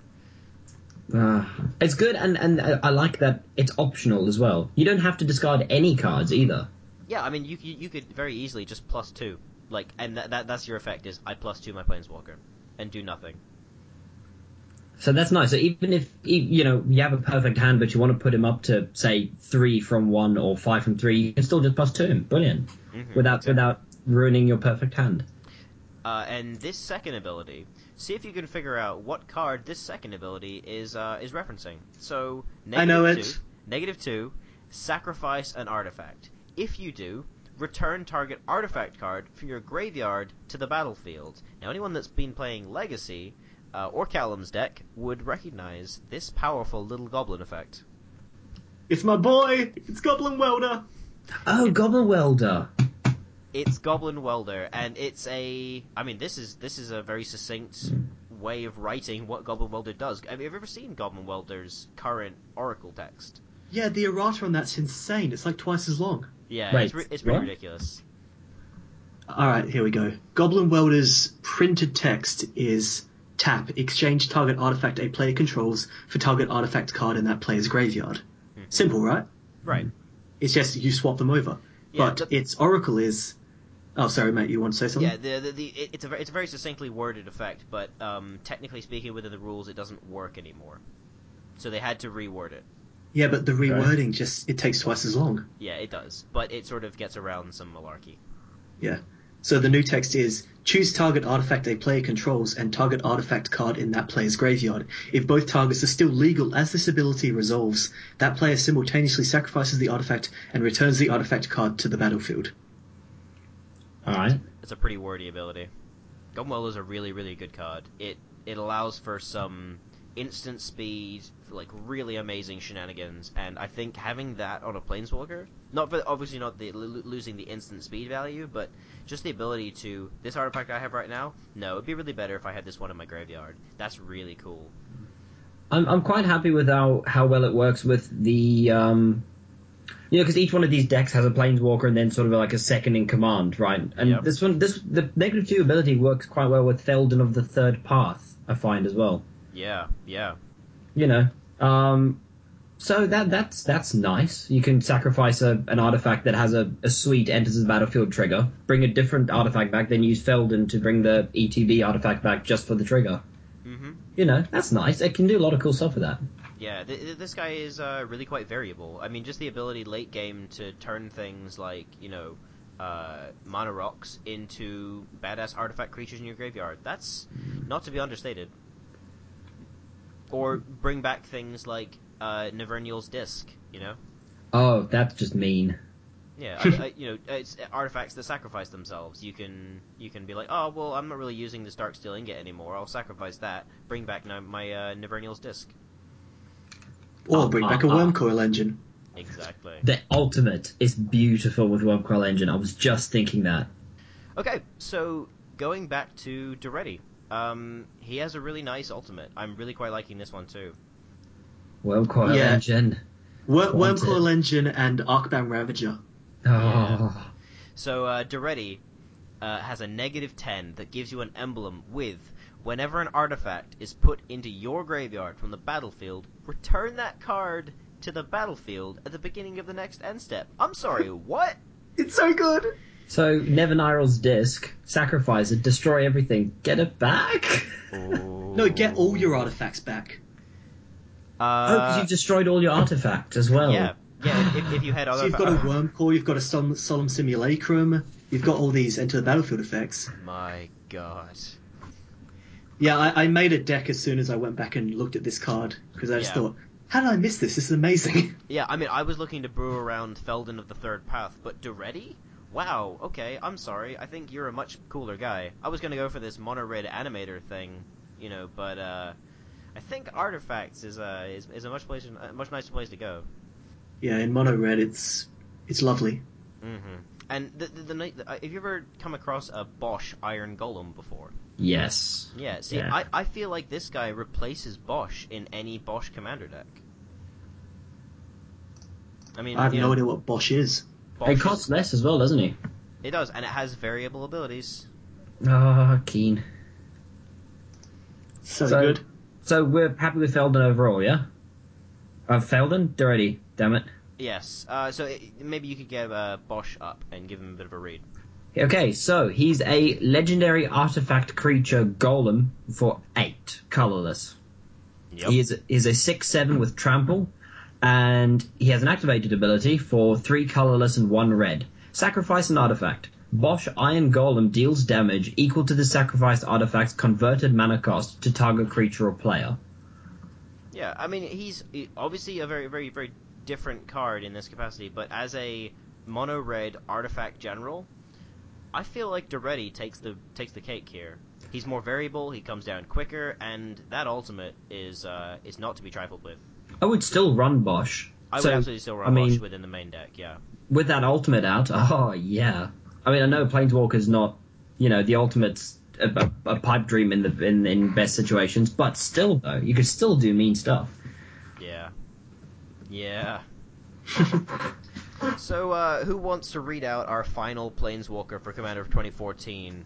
Uh, it's good, and, and I like that it's optional as well. You don't have to discard any cards either. Yeah, I mean, you you, you could very easily just plus two, like, and that, that that's your effect is I plus two my Planeswalker, and do nothing. So that's nice. So even if, you know, you have a perfect hand, but you want to put him up to, say, three from one or five from three, you can still just plus two him. Brilliant. Mm-hmm, without exactly. without ruining your perfect hand. Uh, and this second ability, see if you can figure out what card this second ability is uh, is referencing. So negative I know it. two, negative two, sacrifice an artifact. If you do, return target artifact card from your graveyard to the battlefield. Now, anyone that's been playing Legacy uh, or Callum's deck would recognize this powerful little goblin effect. It's my boy! It's Goblin Welder! Oh, Goblin Welder. It's Goblin Welder, and it's a... I mean, this is this is a very succinct way of writing what Goblin Welder does. Have you ever seen Goblin Welder's current Oracle text? Yeah, the errata on that's insane. It's like twice as long. Yeah, Wait, it's, re- it's pretty what? ridiculous. Alright, here we go. Goblin Welder's printed text is tap, exchange target artifact a player controls for target artifact card in that player's graveyard. Mm-hmm. Simple, right? Right. It's just you swap them over. Yeah, but the- its Oracle is... Oh, sorry, mate, you want to say something? Yeah, the, the, the it- it's a very, it's a very succinctly worded effect, but um, technically speaking, within the rules, it doesn't work anymore. So they had to reword it. Yeah, but the rewording just, it takes twice as long. Yeah, it does, but it sort of gets around some malarkey. Yeah. So the new text is, choose target artifact a player controls and target artifact card in that player's graveyard. If both targets are still legal as this ability resolves, that player simultaneously sacrifices the artifact and returns the artifact card to the battlefield. Alright. It's a pretty wordy ability. Goblin is a really, really good card. It it allows for some instant speed, for like really amazing shenanigans, and I think having that on a Planeswalker, not for, obviously not the lo- losing the instant speed value, but just the ability to, this artifact I have right now, no, it'd be really better if I had this one in my graveyard. That's really cool. I'm I'm quite happy with how, how well it works with the um, you know, because each one of these decks has a Planeswalker and then sort of like a second in command, right? And Yep. this one, this the negative two ability works quite well with Felden of the Third Path, I find as well. Yeah, yeah. You know, um, so that that's that's nice. You can sacrifice a, an artifact that has a, a sweet enters the battlefield trigger, bring a different artifact back, then use Felden to bring the E T B artifact back just for the trigger. Mm-hmm. You know, that's nice. It can do a lot of cool stuff with that. Yeah, th- th- this guy is uh, really quite variable. I mean, just the ability late game to turn things like, you know, uh, mana rocks into badass artifact creatures in your graveyard. That's not to be understated. Or bring back things like uh, Nivernion's Disc, you know? Oh, that's just mean. Yeah, I, I, you know, it's artifacts that sacrifice themselves. You can you can be like, oh, well, I'm not really using this Darksteel Ingot anymore. I'll sacrifice that. Bring back my, my uh, Nivernion's Disc. Or bring back a Wormcoil engine. Exactly. The ultimate is beautiful with Webquell Engine. I was just thinking that. Okay, so going back to Duretti, um, he has a really nice ultimate. I'm really quite liking this one too. Webquell Yeah. Engine. Wor- Want Wormcoil it. Engine and Arcbound Ravager. Oh. Yeah. So uh, Duretti uh, has a negative ten that gives you an emblem with, whenever an artifact is put into your graveyard from the battlefield, return that card to the battlefield at the beginning of the next end step. I'm sorry, what? It's so good. So, Nevinyrral's disc, sacrifice it, destroy everything, get it back? No, get all your artifacts back. Uh, Oh, because you've destroyed all your artifacts as well. Yeah, yeah. If, if you had other, So you've got a Wormcore, you've got a Sol- Solemn Simulacrum, you've got all these Enter the Battlefield effects. My God. Yeah, I, I made a deck as soon as I went back and looked at this card, because I just Yeah. thought, how did I miss this? This is amazing. Yeah, I mean, I was looking to brew around Felden of the Third Path, but Duretti? Wow, okay, I'm sorry. I think you're a much cooler guy. I was gonna go for this mono-red animator thing, you know, but, uh, I think Artifacts is, uh, is, is a much place, a much nicer place to go. Yeah, in mono red, it's it's lovely. Mm-hmm. And the, the, the, the, have you ever come across a Bosch Iron Golem before? Yes. Yeah, see, Yeah. I, I feel like this guy replaces Bosch in any Bosch commander deck. I mean, I have you no know, idea what Bosch is. Bosch It is- costs less as well, doesn't he? It does, and it has variable abilities. Ah, keen. So, So- good. So, we're happy with Felden overall, yeah? Uh, Felden? Already, damn it. Yes. Uh, so it, maybe you could get uh, Bosch up and give him a bit of a read. Okay, so he's a legendary artifact creature golem for eight, colorless. Yep. He is, is a six seven with trample, and he has an activated ability for three colorless and one red. Sacrifice an artifact. Bosch Iron Golem deals damage equal to the sacrificed artifact's converted mana cost to target creature or player. Yeah, I mean, he's he- obviously a very, very, very different card in this capacity, but as a mono-red artifact general, I feel like Duretti takes the takes the cake here. He's more variable, he comes down quicker, and that ultimate is uh, is not to be trifled with. I would still run Bosch. I So, would absolutely still run I mean, Bosch within the main deck, yeah. with that ultimate out, oh yeah. I mean, I know Planeswalker's not, you know, the ultimate's a, a, a pipe dream in the in, in best situations, but still though, you could still do mean stuff. Yeah. Yeah. So, uh, who wants to read out our final Planeswalker for Commander of twenty fourteen?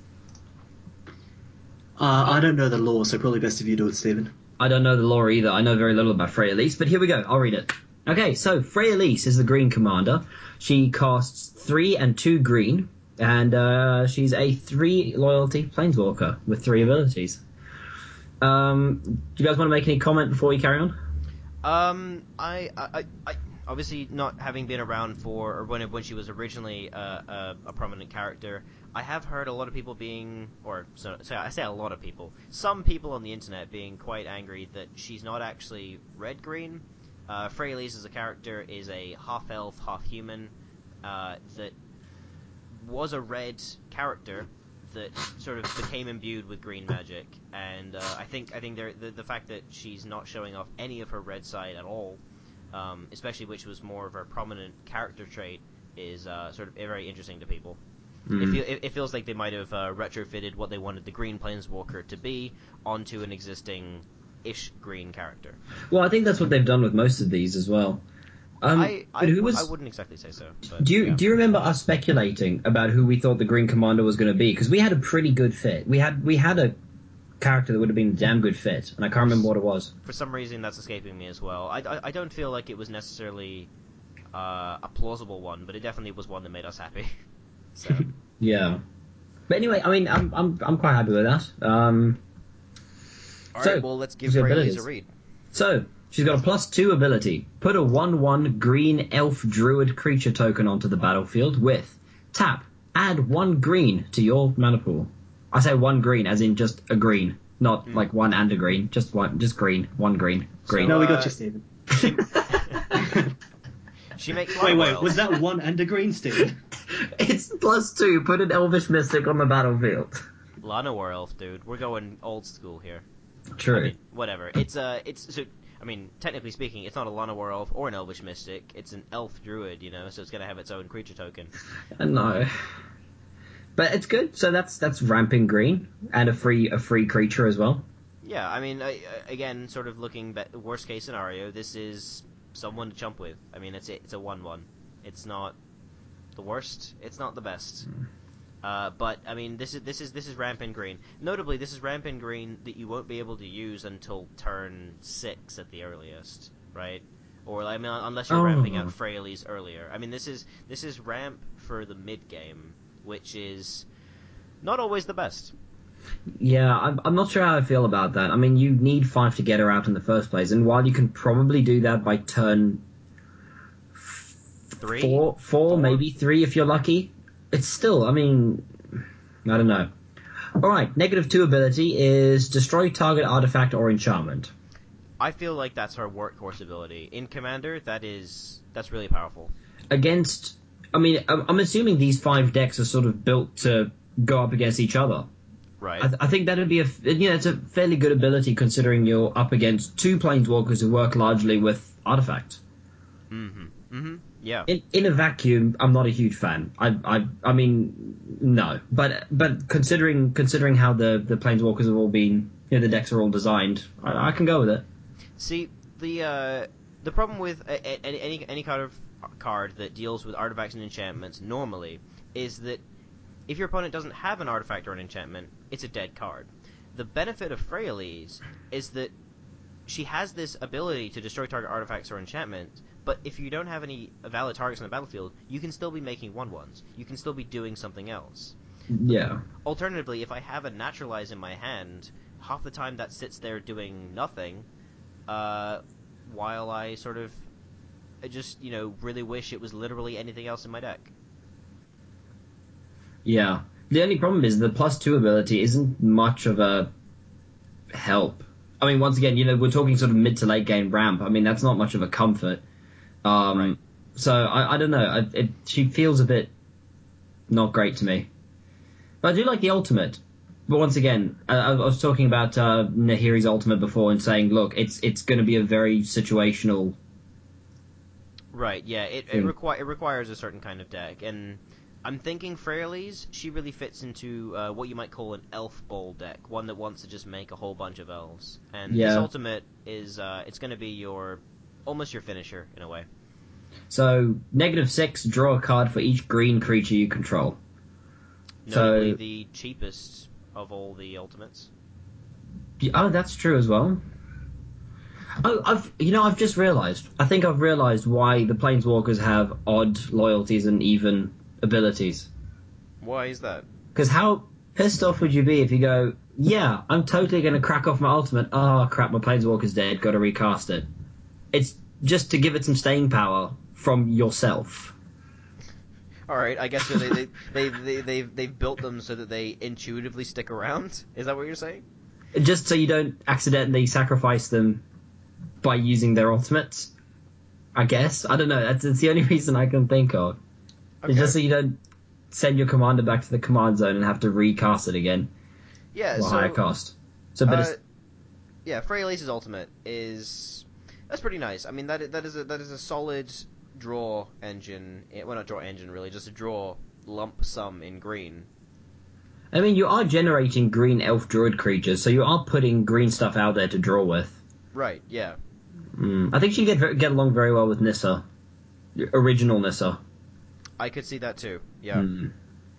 Uh, I don't know the law, so probably best if you do it, Stephen. I don't know the lore either. I know very little about Freya Elise, but here we go. I'll read it. Okay, so Freya Elise is the green commander. She costs three and two green, and uh, she's a three loyalty planeswalker with three abilities. Um, do you guys want to make any comment before we carry on? Um, I, I, I, obviously not having been around for, or when when she was originally uh, a, a prominent character, I have heard a lot of people being, or so, so I say a lot of people, some people on the internet being quite angry that she's not actually red-green. Uh, Freya Elise as a character is a half-elf, half-human, uh, that was a red character that sort of became imbued with green magic, and uh, I think I think there, the the fact that she's not showing off any of her red side at all, um, especially which was more of her prominent character trait, is uh, sort of very interesting to people. It, feel, it, it feels like they might have uh, retrofitted what they wanted the green planeswalker to be onto an existing ish green character. Well, I think that's what they've done with most of these as well. Um, I I, but who w- was? I wouldn't exactly say so. But, Do you yeah. do you remember us speculating about who we thought the Green Commander was going to be? Because we had a pretty good fit. We had we had a character that would have been a damn good fit, and I can't remember what it was. For some reason, that's escaping me as well. I, I, I don't feel like it was necessarily uh, a plausible one, but it definitely was one that made us happy. So Yeah. But anyway, I mean, I'm I'm I'm quite happy with that. Um, all So, right, well let's give who's your Freya Elise a abilities? read. so she's got a plus two ability. Put a one one green elf druid creature token onto the battlefield with tap. Add one green to your mana pool. I say one green, as in just a green, not like one and a green. Just one, just green, one green, green. No, we got uh, you, Stephen. She makes Wait, wait, Lionel. was that one and a green, Stephen? It's plus two. Put an elvish mystic on the battlefield. Lana War Elf, dude. We're going old school here. True. I mean, whatever. It's uh, it's so I mean, technically speaking, it's not a Llanowar elf or an Elvish mystic. It's an elf druid, you know, so it's going to have its own creature token. No. But it's good. So that's that's ramping green and a free a free creature as well. Yeah, I mean, I, again, sort of looking at the worst case scenario, this is someone to chump with. I mean, it's it's a one one. It's not the worst. It's not the best. Mm. Uh, but I mean, this is this is this is rampant green. Notably, this is rampant green that you won't be able to use until turn six at the earliest, right? Or I mean, unless you're oh. ramping out Freyalise earlier. I mean, this is this is ramp for the mid game, which is not always the best. Yeah, I'm, I'm not sure how I feel about that. I mean, you need five to get her out in the first place, and while you can probably do that by turn three, four, four, four? maybe three if you're lucky, it's still, I mean, I don't know. Alright, negative two ability is destroy target artifact or enchantment. I feel like that's her workhorse ability. In Commander, that is, that's really powerful. Against, I mean, I'm assuming these five decks are sort of built to go up against each other. Right. I, th- I think that'd be a, you know, it's a fairly good ability considering you're up against two planeswalkers who work largely with artifact. Mm-hmm. Mm-hmm. Yeah. In in a vacuum, I'm not a huge fan. I I I mean, no. But but considering considering how the the planeswalkers have all been, you know, the decks are all designed, I, I can go with it. See, the uh, the problem with a, a, any any kind of card that deals with artifacts and enchantments normally is that if your opponent doesn't have an artifact or an enchantment, it's a dead card. The benefit of Freyalise is that she has this ability to destroy target artifacts or enchantments, but if you don't have any valid targets on the battlefield, you can still be making one-ones. You can still be doing something else. Yeah. Alternatively, if I have a Naturalize in my hand, half the time that sits there doing nothing, uh, while I sort of I just, you know, really wish it was literally anything else in my deck. Yeah. The only problem is the plus two ability isn't much of a help. I mean, once again, you know, we're talking sort of mid to late game ramp. I mean, that's not much of a comfort. Um, right. So, I, I don't know. I, it, she feels a bit not great to me. But I do like the ultimate. But once again, I, I was talking about uh, Nahiri's ultimate before and saying, look, it's it's going to be a very situational. Right, yeah. It, it, requi- it requires a certain kind of deck. And I'm thinking Freyalise, she really fits into uh, what you might call an elf bowl deck, one that wants to just make a whole bunch of elves. And yeah. this ultimate is, uh, it's going to be your, almost your finisher, in a way. So, negative six, draw a card for each green creature you control. Notably so, the cheapest of all the ultimates. Oh, that's true as well. Oh, I've, you know, I've just realised. I think I've realised why the Planeswalkers have odd loyalties and even abilities. Why is that? Because how pissed off would you be if you go, yeah, I'm totally going to crack off my ultimate. Oh, crap, my Planeswalker's dead. Got to recast it. It's just to give it some staying power from yourself. All right, I guess so they, they, they, they, they've, they've built them so that they intuitively stick around? Is that what you're saying? Just so you don't accidentally sacrifice them by using their ultimates, I guess. I don't know. That's, that's the only reason I can think of. Okay. It's just so you don't send your commander back to the command zone and have to recast it again. Yeah, for so... a higher cost. So, but uh, it's... Yeah, Freyalise's ultimate is... That's pretty nice. I mean, that that is a, that is a solid draw engine. Well, not draw engine, really. Just a draw lump sum in green. I mean, you are generating green elf druid creatures, so you are putting green stuff out there to draw with. Right, yeah. Mm. I think she'd get, get along very well with Nissa. Original Nissa. I could see that too, yeah. Mm.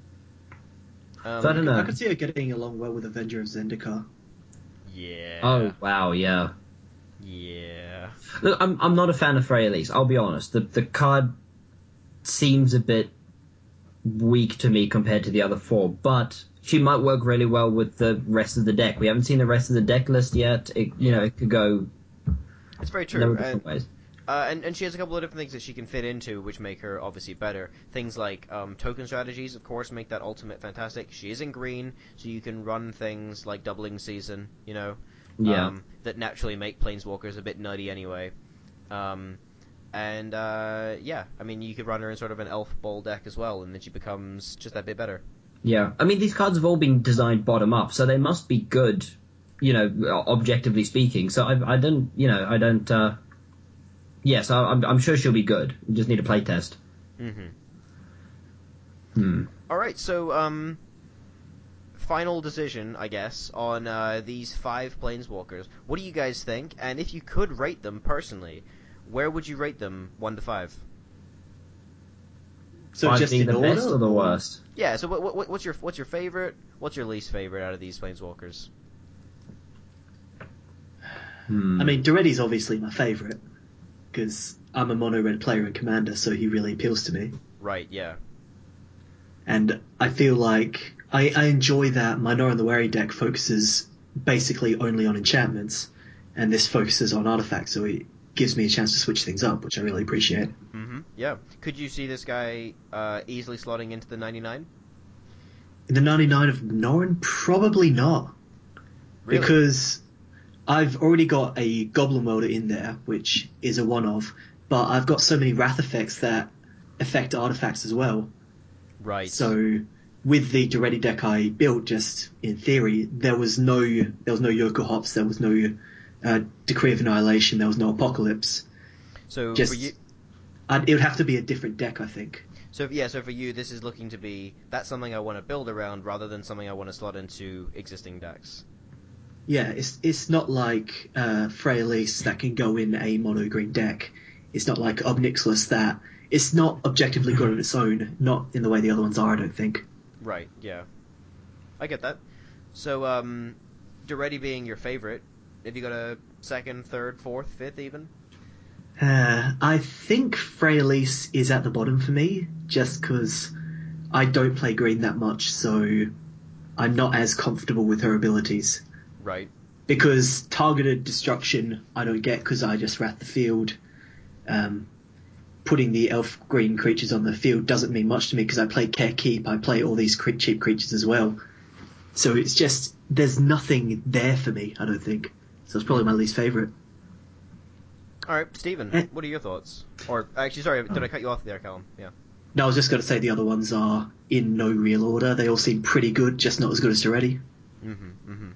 Um, so I don't know. I could see her getting along well with Avenger of Zendikar. Yeah. Oh, wow, yeah. Yeah. Look, I'm I'm not a fan of Freyalise, I'll be honest. The the card seems a bit weak to me compared to the other four, but she might work really well with the rest of the deck. We haven't seen the rest of the deck list yet. It, you know, it could go It's very true. a number of different and, ways. Uh, and, and she has a couple of different things that she can fit into, which make her obviously better. Things like um, token strategies, of course, make that ultimate fantastic. She is in green, so you can run things like Doubling Season, you know, Yeah. um, that naturally make Planeswalkers a bit nutty anyway. Um, and, uh, yeah, I mean, you could run her in sort of an Elf Bowl deck as well, and then she becomes just that bit better. Yeah. I mean, these cards have all been designed bottom up, so they must be good you know, objectively speaking. So I, I don't, you know, I don't. Uh, yeah, so I'm, I'm sure she'll be good. We just need a play test. Mm-hmm. Hmm. All right, so um, final decision, I guess, on uh, these five planeswalkers. What do you guys think? And if you could rate them personally, where would you rate them one to five? So Five just being in the order, best or the or- worst? Yeah. So what, what what's your what's your favorite? What's your least favorite out of these planeswalkers? Hmm. I mean, Doretti's obviously my favourite because I'm a mono red player in Commander, so he really appeals to me. Right. Yeah. And I feel like I, I enjoy that my Nora and the Wary deck focuses basically only on enchantments, and this focuses on artifacts, so it gives me a chance to switch things up, which I really appreciate. Mm-hmm. Yeah. Could you see this guy uh, easily slotting into the ninety-nine? In the ninety-nine of Norin, probably not. Really? Because I've already got a Goblin Welder in there, which is a one-off, but I've got so many Wrath effects that affect artifacts as well. Right. So with the Doretti deck I built, just in theory, there was no there was no Yoko Hops, there was no uh, Decree of Annihilation, there was no Apocalypse. So Just for you, I'd, it would have to be a different deck, I think. so yeah, so for you, this is looking to be that's something I want to build around rather than something I want to slot into existing decks. Yeah, it's it's not like uh, Freyalise that can go in a mono green deck. It's not like Obnixilis that it's not objectively good on its own, not in the way the other ones are, I don't think. Right. Yeah. I get that. So, um, Doretti being your favorite, have you got a second, third, fourth, fifth, even? Uh, I think Freyalise is at the bottom for me, just because I don't play green that much, so I'm not as comfortable with her abilities. Right. Because targeted destruction I don't get because I just wrath the field. Um, putting the elf green creatures on the field doesn't mean much to me because I play Care Keep, I play all these cre- cheap creatures as well. So it's just, there's nothing there for me, I don't think. So it's probably my least favourite. All right, Stephen, Eh. what are your thoughts? Or, actually, sorry, did I cut you off there, Callum? Yeah. No, I was just going to say the other ones are in no real order. They all seem pretty good, just not as good as Doretti. Mm-hmm, mm-hmm.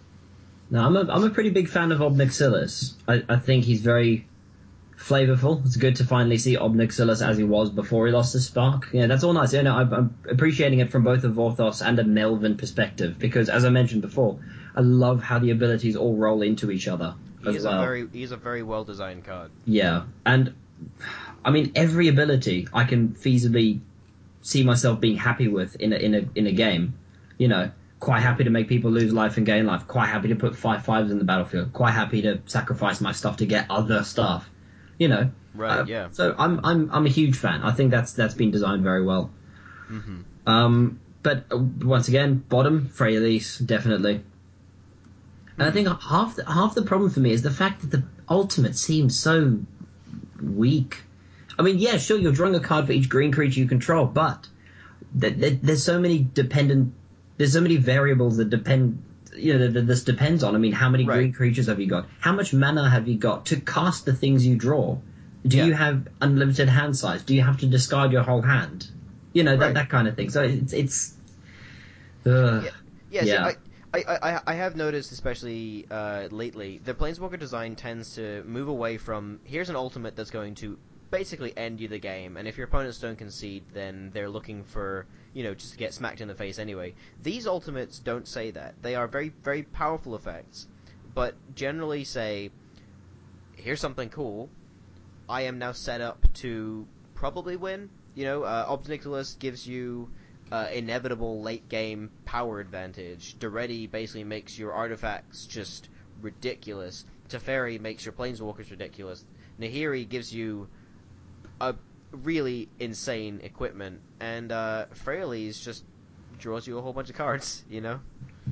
No, I'm a I'm a pretty big fan of Obnixilis. I, I think he's very flavorful. It's good to finally see Obnixilis as he was before he lost his spark. Yeah, that's all nice. You know, I'm, I'm appreciating it from both a Vorthos and a Melvin perspective because, as I mentioned before, I love how the abilities all roll into each other He as is well. a very he's a very well designed card. Yeah, and I mean every ability I can feasibly see myself being happy with in a in a in a game. You know, quite happy to make people lose life and gain life. Quite happy to put five fives in the battlefield. Quite happy to sacrifice my stuff to get other stuff. You know, Right, uh, yeah. So I'm I'm I'm a huge fan. I think that's that's been designed very well. Mm-hmm. Um, but uh, once again, bottom Freyalise definitely. And I think half the, half the problem for me is the fact that the ultimate seems so weak. I mean, yeah, sure, you're drawing a card for each green creature you control, but th- th- there's so many dependent, there's so many variables that depend, you know, that, that this depends on. I mean, how many Right. green creatures have you got? How much mana have you got to cast the things you draw? Do Yeah. you have unlimited hand size? Do you have to discard your whole hand? You know, that, Right. that kind of thing. So it's, it's, uh, Yeah, yeah. yeah. See, I, I, I, I have noticed, especially uh, lately, the Planeswalker design tends to move away from here's an ultimate that's going to basically end you the game, and if your opponents don't concede, then they're looking for you know just to get smacked in the face anyway. These ultimates don't say that. They are very very powerful effects, but generally say here's something cool. I am now set up to probably win. You know, uh, Obnixilis gives you uh, inevitable late game power advantage. Doretti basically makes your artifacts just ridiculous. Teferi makes your planeswalkers ridiculous. Nahiri gives you a really insane equipment, and uh, Freyalise just draws you a whole bunch of cards. You know,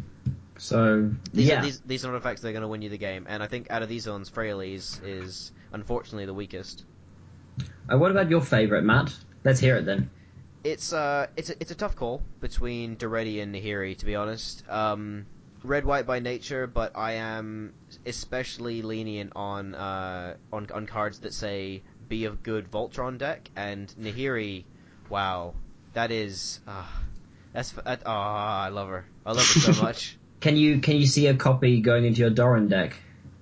So, these yeah. are these these are artifacts that are going to win you the game, and I think out of these ones, Freyalise is unfortunately the weakest. Uh, what about your favourite, Matt? Let's hear it then. It's uh, it's a, it's a tough call between Doretti and Nahiri, to be honest. Um, red white by nature, but I am especially lenient on uh on on cards that say be a good Voltron deck, and Nahiri, wow, that is uh, that's uh, oh, I love her, I love her so much. Can you can you see a copy going into your Doran deck?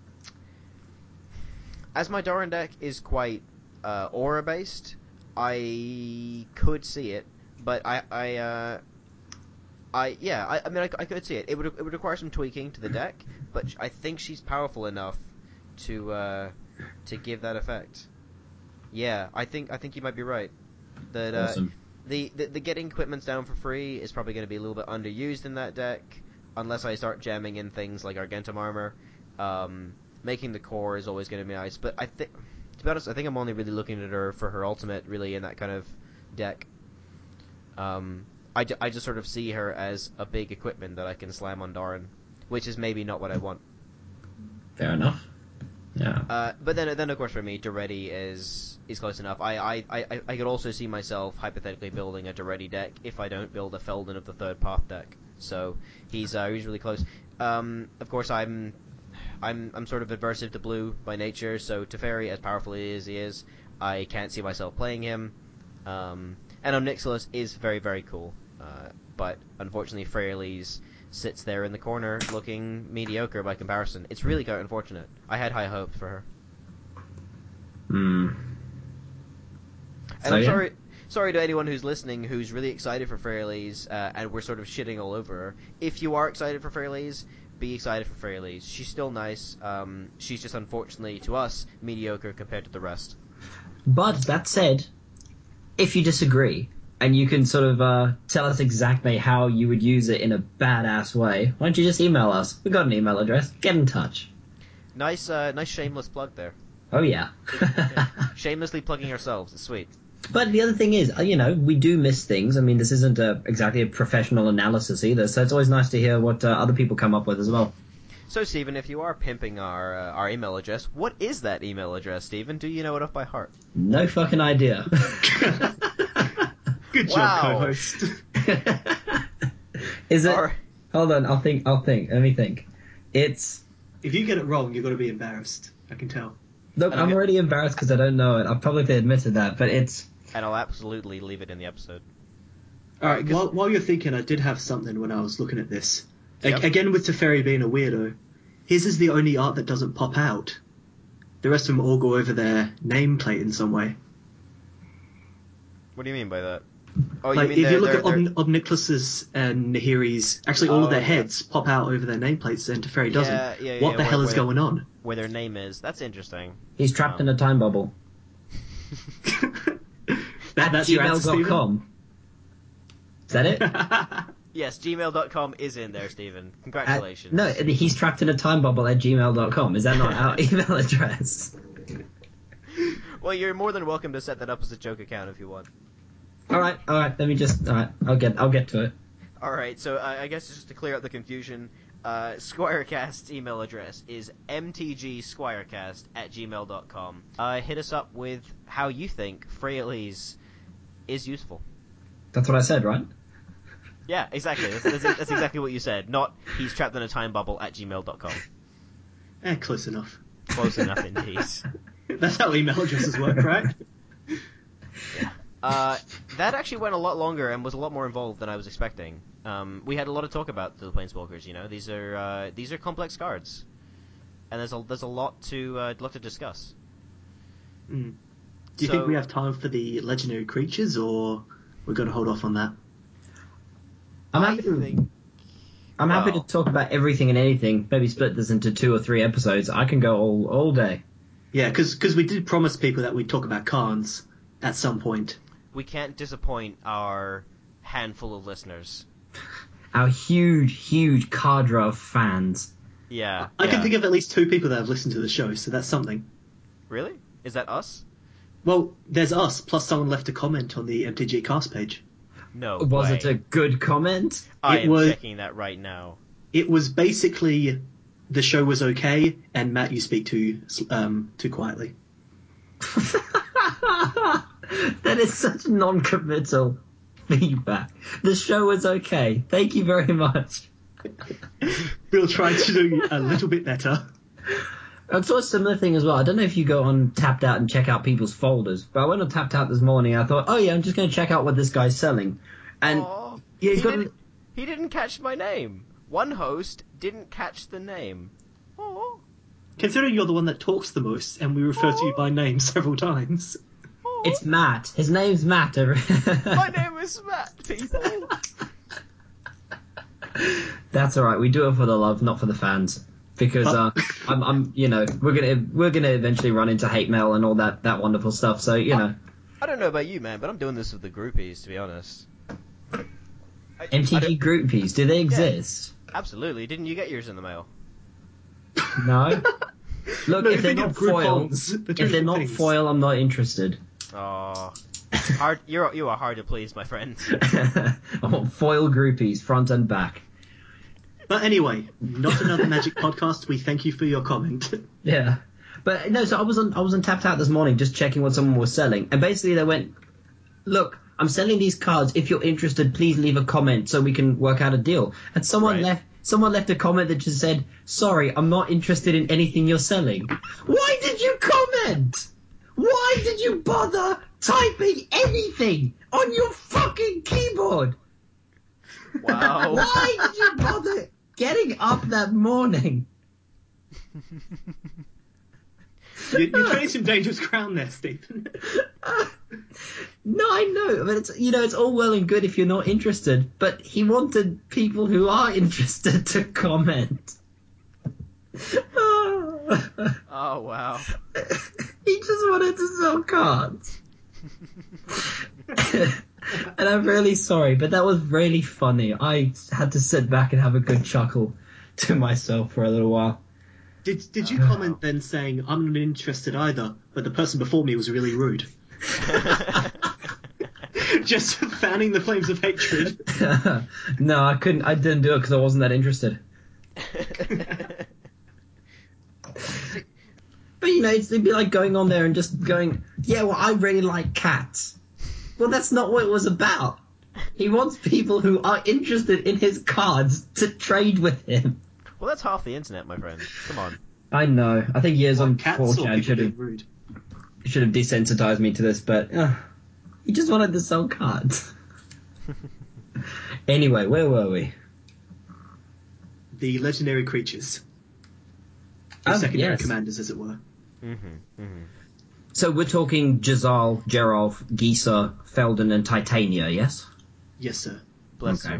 As my Doran deck is quite uh, aura based, I could see it, but I I uh, I yeah I, I mean I, I could see it. It would it would require some tweaking to the deck, but I think she's powerful enough to uh, to give that effect. Yeah, I think I think you might be right. That uh, Awesome. the, the the getting equipments down for free is probably going to be a little bit underused in that deck, unless I start jamming in things like Argentum armor. Um, making the core is always going to be nice, but I think, to be honest, I think I'm only really looking at her for her ultimate, really, in that kind of deck. Um, I, ju- I just sort of see her as a big equipment that I can slam on Doran, which is maybe not what I want. Fair enough. Yeah. Uh, but then, then of course, for me, Duretti is is close enough. I, I, I, I could also see myself hypothetically building a Duretti deck if I don't build a Felden of the Third Path deck. So he's uh, he's really close. Um, of course, I'm I'm I'm sort of aversive to blue by nature. So Teferi, as powerful as he is, I can't see myself playing him. Um, and Omnixilus is very very cool. Uh, but unfortunately, Freyalise sits there in the corner looking mediocre by comparison. It's really quite unfortunate. I had high hopes for her. Hmm. And So, I'm yeah. sorry sorry to anyone who's listening who's really excited for Freyalise, uh, and we're sort of shitting all over her. If you are excited for Freyalise, be excited for Freyalise. She's still nice. Um, she's just unfortunately, to us, mediocre compared to the rest. But that said, if you disagree, and you can sort of uh, tell us exactly how you would use it in a badass way, why don't you just email us? We've got an email address. Get in touch. Nice, uh, nice shameless plug there. Oh, yeah. Shamelessly plugging ourselves. It's sweet. But the other thing is, uh, you know, we do miss things. I mean, this isn't a, exactly a professional analysis either, so it's always nice to hear what uh, other people come up with as well. So, Stephen, if you are pimping our uh, our email address, what is that email address, Stephen? Do you know it off by heart? No fucking idea. Good job, Wow. co-host. Is it? Our- Hold on, I'll think. I'll think. Let me think. It's. If you get it wrong, you're going to be embarrassed. I can tell. Look, I don't I'm get- already embarrassed because I don't know it. I've publicly admitted that, but it's. And I'll absolutely leave it in the episode. All right, 'cause- while, while you're thinking, I did have something when I was looking at this. A- Yep. Again, with Teferi being a weirdo, his is the only art that doesn't pop out. The rest of them all go over their nameplate in some way. What do you mean by that? Oh, like, you mean if they're, you look they're, at they're... Ob- Obnicholus's and Nahiri's, actually all Oh, of their yeah. heads pop out over their nameplates, and Teferi doesn't. Yeah, yeah, what yeah, the where- hell is where- going on? where their name is. That's interesting. He's trapped Um, in a time bubble. that, At that's your answer, gmail dot com. Is that it? Stephen? Yes, gmail dot com is in there, Stephen. At, Congratulations. no, he's trapped in a time bubble at gmail dot com. Is that not our email address? Well, you're more than welcome to set that up as a joke account if you want. All right, all right. Let me just. All right, I'll get. I'll get to it. All right, so uh, I guess just to clear up the confusion, uh, Squirecast's email address is m t g squirecast at gmail dot com. Uh, hit us up with how you think Freyalise is useful. That's what I said, right? Yeah, exactly. That's, that's, that's exactly what you said. Not he's trapped in a time bubble at gmail dot com. Eh, close enough. Close enough indeed. That's how email addresses work, right? Uh, that actually went a lot longer and was a lot more involved than I was expecting. Um, we had a lot of talk about the Planeswalkers. You know, these are uh, these are complex cards, and there's a there's a lot to uh, lot to discuss. Mm. Do you So- think we have time for the legendary creatures, or we're going to hold off on that? I'm I happy to. think- I'm happy well- to talk about everything and anything. Maybe split this into two or three episodes. I can go all all day. Yeah, because we did promise people that we'd talk about Khans at some point. We can't disappoint our handful of listeners. Our huge, huge cadre of fans. Yeah, I yeah. can think of at least two people that have listened to the show, so that's something. Really? Is that us? Well, there's us, plus someone left a comment on the M T G cast page. No Was way. it a good comment? I it am was- checking that right now. It was basically the show was okay, and Matt, you speak too um, too quietly. That is such non-committal feedback. The show was okay. Thank you very much. We'll try to do a little bit better. I saw a similar thing as well. I don't know if you go on Tapped Out and check out people's folders, but I went on Tapped Out this morning. I thought, oh yeah, I'm just going to check out what this guy's selling. And Aw, yeah, he's he, got didn't, he didn't catch my name. One host didn't catch the name. Oh. Considering you're the one that talks the most, and we refer to you by name several times. Oh. It's Matt. His name's Matt. My name is Matt, people. That's all right. We do it for the love, not for the fans. Because uh, I'm, I'm, you know, we're gonna we're gonna eventually run into hate mail and all that, that wonderful stuff. So you know, I don't know about you, man, but I'm doing this with the groupies, to be honest. I, M T G I groupies, do they exist? absolutely. Didn't you get yours in the mail? No. Look, No, if they're think not of group foil, bonds. They're two if they're different not things. foil, I'm not interested. Oh, hard. You're you are hard to please, my friend. I want foil groupies, front and back. But anyway, not another Magic podcast. We thank you for your comment. Yeah, but no. So I was on I was on Tapped Out this morning, just checking what someone was selling, and basically they went, "Look, I'm selling these cards. If you're interested, please leave a comment so we can work out a deal." And someone Right. left someone left a comment that just said, "Sorry, I'm not interested in anything you're selling." Why did you comment? Why did you bother typing anything on your fucking keyboard? Wow. Why did you bother getting up that morning? You're, you're treading some dangerous ground there, Stephen. No, I know, but it's, you know, it's all well and good if you're not interested, but he wanted people who are interested to comment. Oh wow. He just wanted to sell cards. And I'm really sorry, but that was really funny. I had to sit back and have a good chuckle to myself for a little while. Did Did you comment then saying, I'm not interested either, but the person before me was really rude? Just fanning the flames of hatred. No, I couldn't. I didn't do it because I wasn't that interested. But you know, it's, it'd be like going on there and just going, yeah, well, I really like cats. Well, that's not what it was about. He wants people who are interested in his cards to trade with him. Well, that's half the internet, my friend. Come on. I know. I think years on Cats four or chan people should being have rude? should have desensitized me to this, but uh, he just wanted to sell cards. Anyway, where were we? The legendary creatures. The Oh, secondary yes. commanders, as it were. Mm-hmm. Mm-hmm. So we're talking Jazal, Geralf, Gisa, Felden, and Titania, yes? Yes, sir. Bless Okay. you.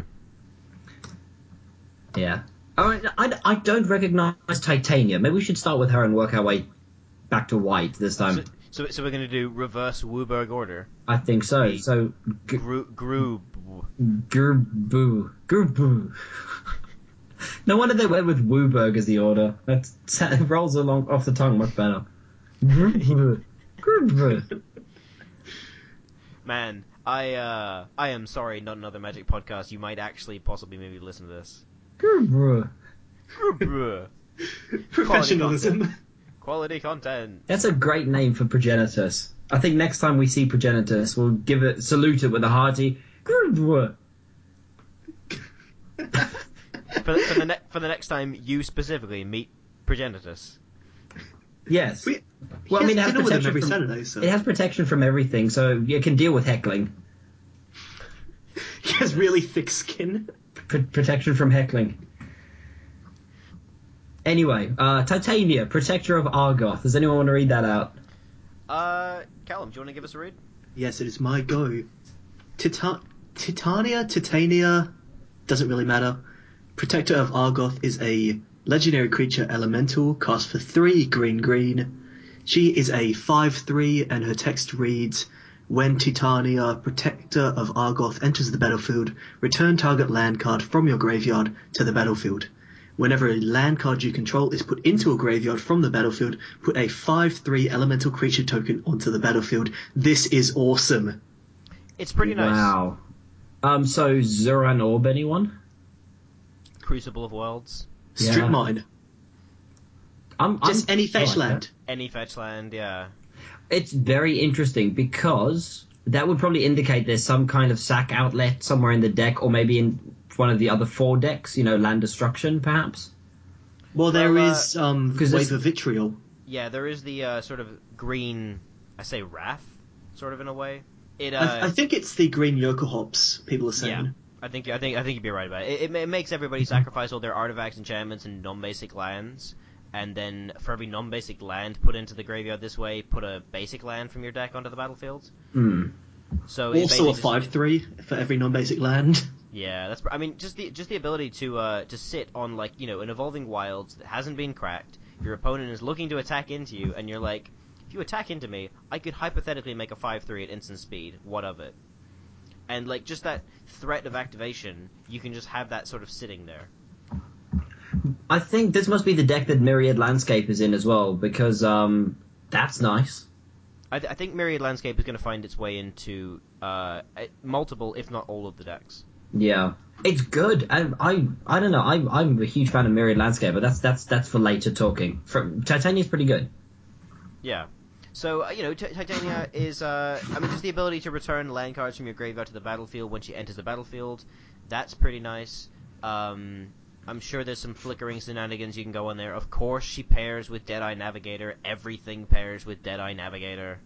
Yeah. All right, I, I don't recognize Titania. Maybe we should start with her and work our way back to white this time. So, so, so we're gonna do reverse Wooburg order. I think so. So, G- Gru, Gru, Gerbu. Gerbu. No wonder they went with Wooburg as the order. That it rolls along off the tongue much better. Gerbu. Gerbu. Man, I uh, I am sorry, not another Magic podcast. You might actually possibly maybe listen to this. Gerbu. Professionalism. Quality content. That's a great name for Progenitus. I think next time we see Progenitus, we'll give it salute it with a hearty Gerbu. For, for the ne- for the next time you specifically meet Progenitus. Yes. We, Well, I mean, it has dinner with him protection every from, Saturday, so it has protection from everything, so you can deal with heckling. he has really thick skin. P- protection from heckling. Anyway, uh, Titania, Protector of Argoth. Does anyone want to read that out? Uh, Callum, do you want to give us a read? Yes, it is my go. Tita- Titania, Titania, doesn't really matter. Protector of Argoth is a legendary creature elemental, cast for three green green. She is a five three, and her text reads, when Titania, Protector of Argoth, enters the battlefield, return target land card from your graveyard to the battlefield. Whenever a land card you control is put into a graveyard from the battlefield, put a five three elemental creature token onto the battlefield. This is awesome. It's pretty nice. Wow. Um, so Zuran Orb, anyone? Crucible of Worlds. Yeah. Strip mine. I'm, Just I'm, any I fetch like land. that. Any fetch land, yeah. It's very interesting because that would probably indicate there's some kind of sack outlet somewhere in the deck, or maybe in one of the other four decks, you know, land destruction, perhaps. Well, there Well, uh, is um, 'cause Wave this- of Vitriol. Yeah, there is the uh, sort of green, I say wrath, sort of in a way. It uh, I, I think it's the green Yokohops, people are saying. I think I think I think you'd be right about it. It, it makes everybody sacrifice all their artifacts, enchantments, and non-basic lands, and then for every non-basic land put into the graveyard this way, put a basic land from your deck onto the battlefield. Mm. So it Also a basically five three for every non-basic land. Yeah, that's. I mean, just the just the ability to uh, to sit on like you know an evolving wilds that hasn't been cracked. Your opponent is looking to attack into you, and you're like, if you attack into me, I could hypothetically make a five three at instant speed. What of it? And like just that threat of activation, you can just have that sort of sitting there. I think this must be the deck that Myriad Landscape is in as well, because um, that's nice. I, th- I think Myriad Landscape is going to find its way into uh, multiple, if not all, of the decks. Yeah, it's good. I I, I don't know. I'm I'm a huge fan of Myriad Landscape, but that's that's that's for later talking. From Titania's pretty good. Yeah. So, uh, you know, T- Titania is, uh, I mean, just the ability to return land cards from your graveyard to the battlefield when she enters the battlefield. That's pretty nice. Um, I'm sure there's some flickering shenanigans you can go on there. Of course, she pairs with Deadeye Navigator. Everything pairs with Deadeye Navigator.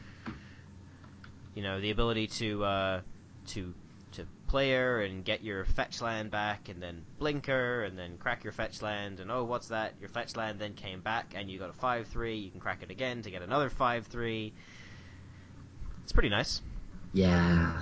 You know, the ability to, uh, to, to play her and get your fetch land back, and then blink her, and then crack your fetch land, and oh, what's that? Your fetch land then came back, and you got a five three, you can crack it again to get another five three. It's pretty nice. Yeah.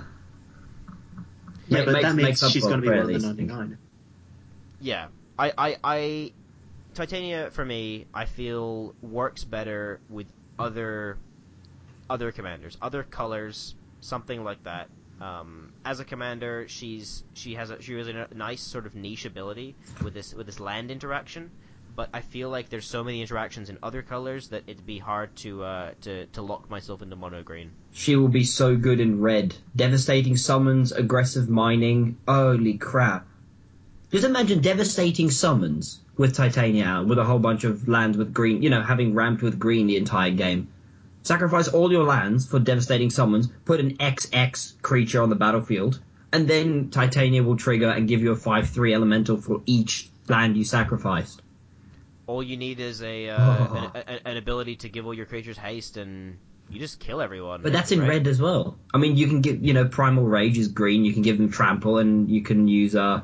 Yeah, Make- but makes- that means makes up she's for going to it be at one of the least. ninety-nine. Yeah. I, I, I... Titania, for me, I feel works better with other other commanders, other colors, something like that. Um, as a commander, she's she has a, she has a nice sort of niche ability with this with this land interaction. But I feel like there's so many interactions in other colors that it'd be hard to uh, to to lock myself into mono green. She will be so good in red. Devastating summons, aggressive mining. Holy crap. Just imagine devastating summons with Titania out, with a whole bunch of lands with green, you know, having ramped with green the entire game. Sacrifice all your lands for devastating summons, put an X X creature on the battlefield, and then Titania will trigger and give you a five three elemental for each land you sacrificed. All you need is a, uh, Oh. an, an, an ability to give all your creatures haste, and you just kill everyone. But that's in right? red as well. I mean, you can give, you know, Primal Rage is green, you can give them Trample, and you can use, uh,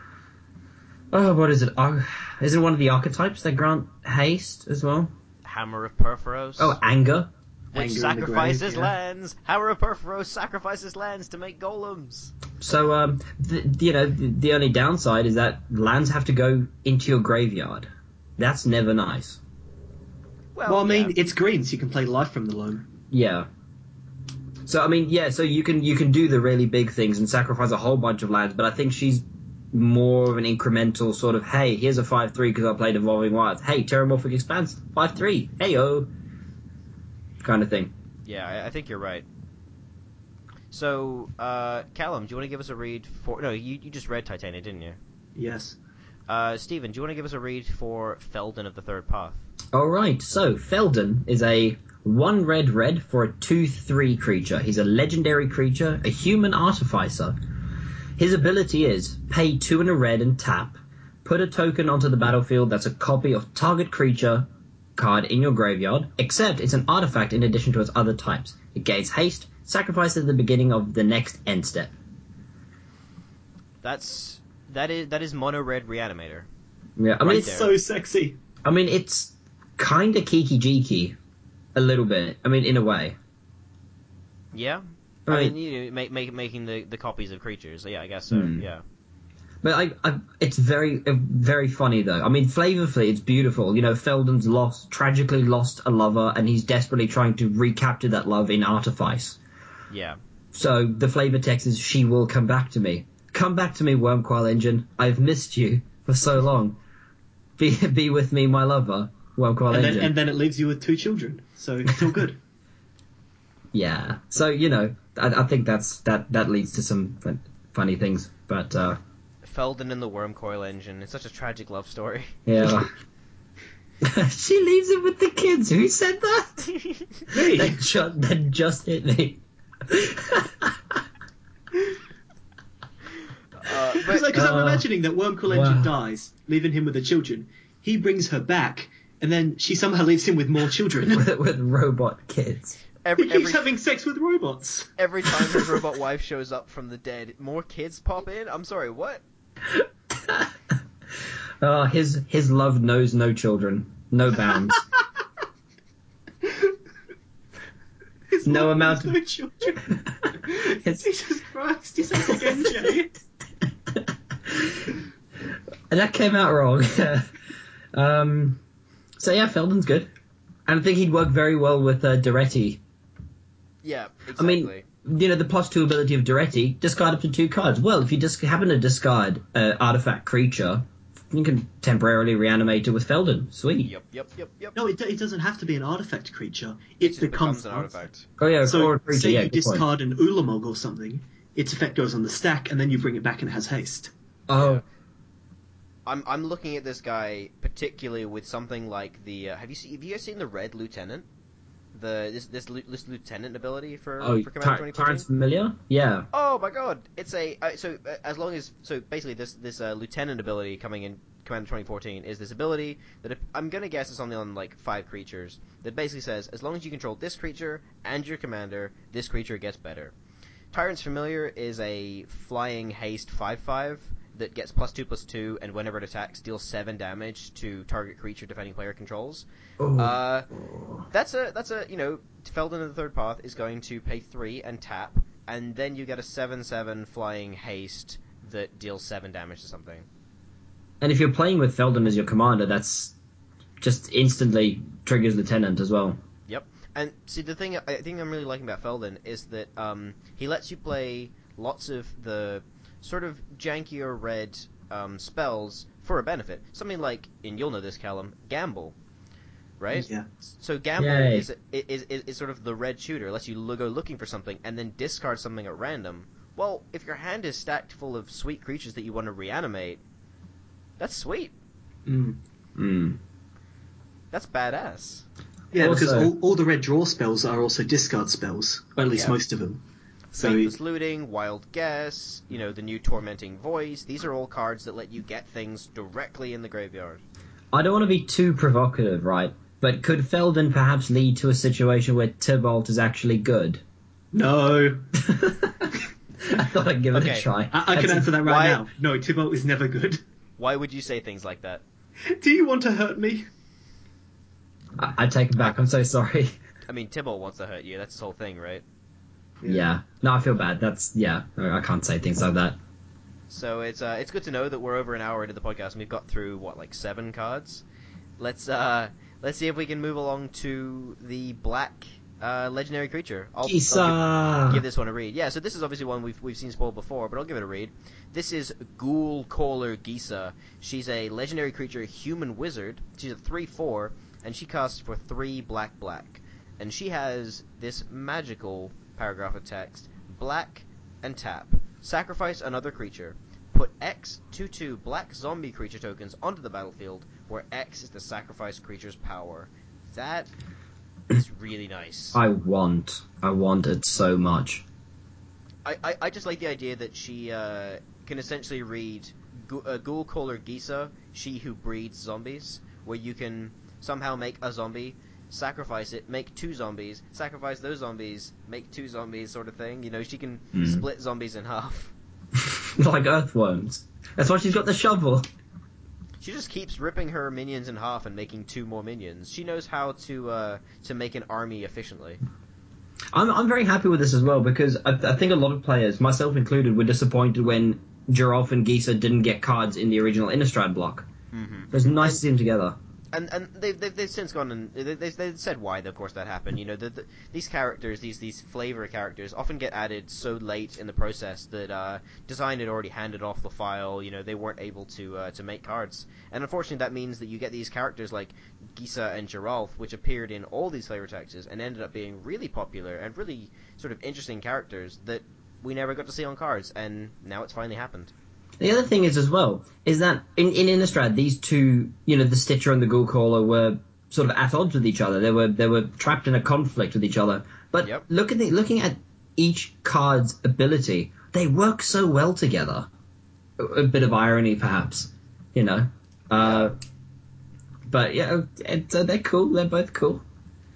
oh, what is it? Uh, is it one of the archetypes that grant haste as well? Hammer of Perforos. Oh, Anger. which Anger in the sacrifices grave, yeah. lands. Hammer of Perforos sacrifices lands to make golems. So, um, th- you know, the, the only downside is that lands have to go into your graveyard. That's never nice. Well, Well, I mean, yeah. it's green, so you can play Life from the Loam. Yeah. So I mean, yeah. So you can you can do the really big things and sacrifice a whole bunch of lands, but I think she's more of an incremental sort of, hey, here's a five three because I played Evolving Wilds. Hey, Terramorphic Expanse, five three. Hey oh, kind of thing. Yeah, I, I think you're right. So, uh, Callum, do you want to give us a read for... No, you, you just read Titania, didn't you? Yes. Uh, Stephen, do you want to give us a read for Felden of the Third Path? All right. So Felden is a one red red for a two three creature. He's a legendary creature, a human artificer. His ability is pay two and a red and tap. Put a token onto the battlefield that's a copy of target creature card in your graveyard, except it's an artifact in addition to its other types. It gains haste, sacrifice at the beginning of the next end step. That's... That is that is Mono Red Reanimator. Yeah, I mean, Right it's there. So sexy. I mean, it's kind of kiki jiki, a little bit. I mean, in a way. Yeah? I I mean- mean, you know, make, make, making the, the copies of creatures. Yeah, I guess so, Hmm. yeah. But I, I, it's very, uh, very funny though. I mean, flavorfully, it's beautiful. You know, Felden's lost, tragically lost a lover, and he's desperately trying to recapture that love in Artifice. Yeah. So the flavor text is, "She will come back to me. Come back to me, Wormcoil Engine. I've missed you for so long. Be, be with me, my lover, Wormcoil And then, Engine." and then it leaves you with two children, so it's all good. Yeah. So you know, I, I think that's that. That leads to some fun, funny things. But uh, Felden and the Wormcoil Engine. It's such a tragic love story. yeah. She leaves him with the kids. Who said that? Me. That just, that just hit me. Uh, Because but, I'm Uh, imagining that Wormcoil Engine wow. dies, leaving him with the children. He brings her back, and then she somehow leaves him with more children. with, with robot kids. every He keeps every having sex with robots. every time his robot wife shows up from the dead, more kids pop in. I'm sorry, what? Uh, his his love knows no children, no bounds. His No mom amount has of- no children. His- Jesus Christ, he's like N J. That came out wrong. um, so yeah, Feldon's good. And I think he'd work very well with uh, Duretti. Yeah, I exactly. mean, you know, the plus two ability of Duretti, discard up to two cards. Well, if you just happen to discard an artifact creature, you can temporarily reanimate it with Feldon. Sweet. Yep, yep, yep, yep. No, it, it doesn't have to be an artifact creature. It It, just becomes, becomes an artifact. Oh yeah, So, or a creature, say yeah, you good point. discard an Ulamog or something, its effect goes on the stack, and then you bring it back and it has haste. Oh, Yeah. I'm I'm looking at this guy particularly with something like the. Uh, have you seen? Have you guys seen the Red Lieutenant? The this this, this lieutenant ability for oh, for Commander twenty Ty- fourteen. Tyrant's familiar? Yeah. Oh my god! It's a uh, so uh, as long as so basically this this uh, lieutenant ability coming in Commander twenty fourteen is this ability that if, I'm gonna guess it's only on like five creatures that basically says as long as you control this creature and your commander, this creature gets better. Tyrant's Familiar is a flying haste five five that gets plus two plus two and whenever it attacks deals seven damage to target creature defending player controls. Oh. Uh, that's a that's a you know Feldon of the Third Path is going to pay three and tap, and then you get a seven seven flying haste that deals seven damage to something. And if you're playing with Feldon as your commander, that's just instantly triggers Lieutenant as well. Yep. And see the thing I think I'm really liking about Feldon is that um, he lets you play lots of the sort of jankier red um, spells for a benefit. Something like, and you'll know this, Callum, Gamble. Right? Yeah. So Gamble Yay. is, is, is is sort of the red shooter. Lets you lo- go looking for something and then discard something at random. Well, if your hand is stacked full of sweet creatures that you want to reanimate, that's sweet. Mm. Mm. That's badass. Yeah, Also- because all, all the red draw spells are also discard spells, or at least Yeah. most of them. So Faithless Looting, Wild Guess, you know, the new Tormenting Voice. These are all cards that let you get things directly in the graveyard. I don't want to be too provocative, right? But could Feldon perhaps lead to a situation where Tybalt is actually good? no, I thought I'd give it Okay. a try. I, I can That's- answer that right why- now. No, Tybalt is never good. Why would you say things like that? Do you want to hurt me? I, I take it back. I'm so sorry. I mean, Tybalt wants to hurt you. That's his whole thing, right? Yeah. No, I feel bad. That's yeah. I I can't say things like that. So it's uh, it's good to know that we're over an hour into the podcast and we've got through what like seven cards. Let's uh let's see if we can move along to the black uh, legendary creature. I'll, I'll give, Kisa. give this one a read. Yeah, so this is obviously one we've we've seen spoiled before, but I'll give it a read. This is Ghoul Caller Gisa. She's a legendary creature, human wizard. She's a three four, and she casts for three black black, and she has this magical paragraph of text: black and tap. Sacrifice another creature. Put X two two black zombie creature tokens onto the battlefield, where X is the sacrificed creature's power. That is really nice. I want. I want it so much. I, I, I just like the idea that she uh, can essentially read Gu- uh, Ghoul Caller Gisa, she who breeds zombies, where you can somehow make a zombie, sacrifice it, make two zombies, sacrifice those zombies, make two zombies, sort of thing. You know, she can Mm. split zombies in half. Like earthworms. That's why she's got the shovel. She just keeps ripping her minions in half and making two more minions. She knows how to uh, to make an army efficiently. I'm I'm very happy with this as well because I, I think a lot of players, myself included, were disappointed when Giralf and Gisa didn't get cards in the original Innistrad block. Mm-hmm. It was nice to see them together. And and they've, they've they've since gone and they they they've said why, of course, that happened. You know, the, the, these characters, these these flavor characters, often get added so late in the process that uh, design had already handed off the file. You know, they weren't able to uh, to make cards, and unfortunately, that means that you get these characters like Gisa and Giralf, which appeared in all these flavor texts and ended up being really popular and really sort of interesting characters that we never got to see on cards, and now it's finally happened. The other thing is as well is that in, in Innistrad, these two, you know, the Stitcher and the Ghoul Caller were sort of at odds with each other. They were they were trapped in a conflict with each other. But Yep. look at the, looking at each card's ability, they work so well together. A, a bit of irony, perhaps, you know. Uh, but yeah, it, uh, they're cool. They're both cool.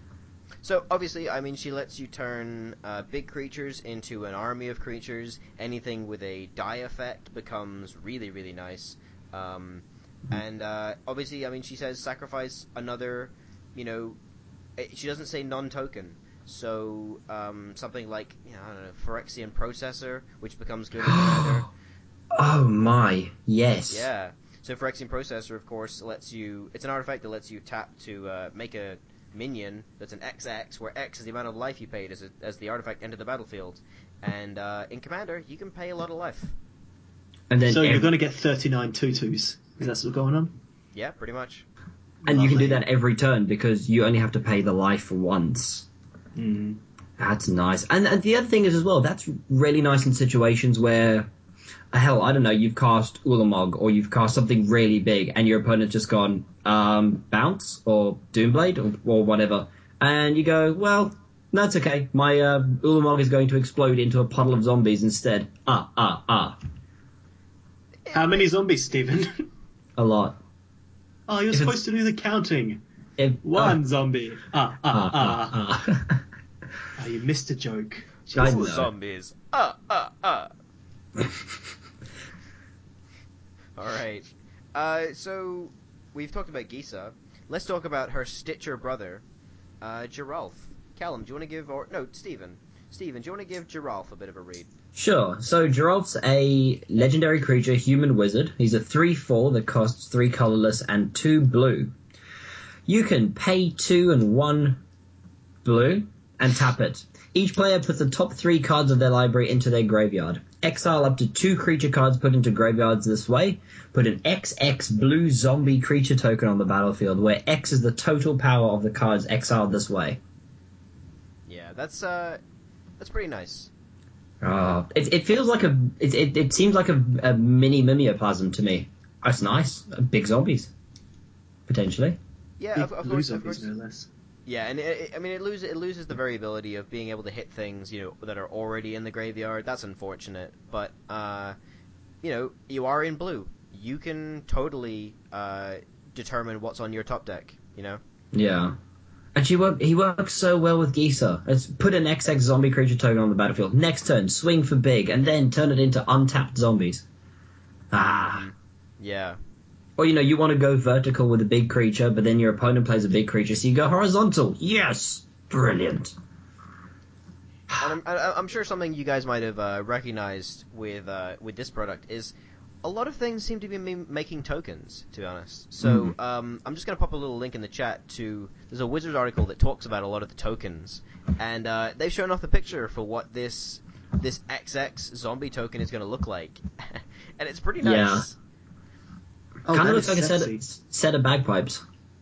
So obviously, I mean, she lets you turn uh, big creatures into an army of creatures. Anything with a die effect becomes really, really nice. Um, and uh, obviously, I mean, she says sacrifice another, you know, she doesn't say non-token. So um, something like, you know, I don't know, Phyrexian Processor, which becomes good in Commander. Oh my, yes. Yeah. So Phyrexian Processor, of course, lets you. It's an artifact that lets you tap to uh, make a minion that's an X X, where X is the amount of life you paid as a, as the artifact entered the battlefield. And uh, in Commander, you can pay a lot of life. And then so ev- you're going to get thirty-nine tutus. Is that what's going on? Yeah, pretty much. and you can do Lovely. that every turn because you only have to pay the life once. Mm. That's nice. And, and the other thing is as well, that's really nice in situations where, hell, I don't know, you've cast Ulamog or you've cast something really big and your opponent's just gone, um, Bounce or Doomblade or, or whatever. And you go, well, that's okay. My uh, Ulamog is going to explode into a puddle of zombies instead. Ah, ah, ah. How many zombies, Stephen? A lot. Oh, you're If it's- supposed to do the counting. If, One zombie. Ah, ah, ah. ah, ah. Oh, you missed a joke. I Two know. zombies. Uh, uh, uh. Alright. Uh, so, we've talked about Gisa. Let's talk about her Stitcher brother, uh, Geralf. Callum, do you want to give, or, no, Stephen. Stephen, do you want to give Geralf a bit of a read? Sure. So Geralf's a legendary creature, human wizard. He's a three four that costs three colorless and two blue. You can pay two and one blue and tap it. Each player puts the top three cards of their library into their graveyard. Exile up to two creature cards put into graveyards this way. Put an X X blue zombie creature token on the battlefield, where X is the total power of the cards exiled this way. Yeah, that's, uh, that's pretty nice. Uh, it, it feels like a. It, it, it seems like a, a mini mimeoplasm to me. That's nice. Big zombies, potentially. Yeah, Big of, of blue course, of zombies, course. no less. Yeah, and it, it, I mean, it loses it loses the variability of being able to hit things, you know, that are already in the graveyard. That's unfortunate, but uh, you know, you are in blue. You can totally uh, determine what's on your top deck. You know. Yeah. And she work, he works so well with Gisa. Let's put an X X zombie creature token on the battlefield. Next turn, swing for big, and then turn it into untapped zombies. Ah. Mm-hmm. Yeah. Or, you know, you want to go vertical with a big creature, but then your opponent plays a big creature, so you go horizontal. Yes! Brilliant. And I'm, I- I'm sure something you guys might have uh, recognized with uh, with this product is a lot of things seem to be ma- making tokens, to be honest. So Mm. um, I'm just going to pop a little link in the chat to... There's a Wizards article that talks about a lot of the tokens. And uh, they've shown off the picture for what this this X X zombie token is going to look like. And it's pretty Yeah. nice. Oh, kind that of looks is like a set sexy. of, set of bagpipes.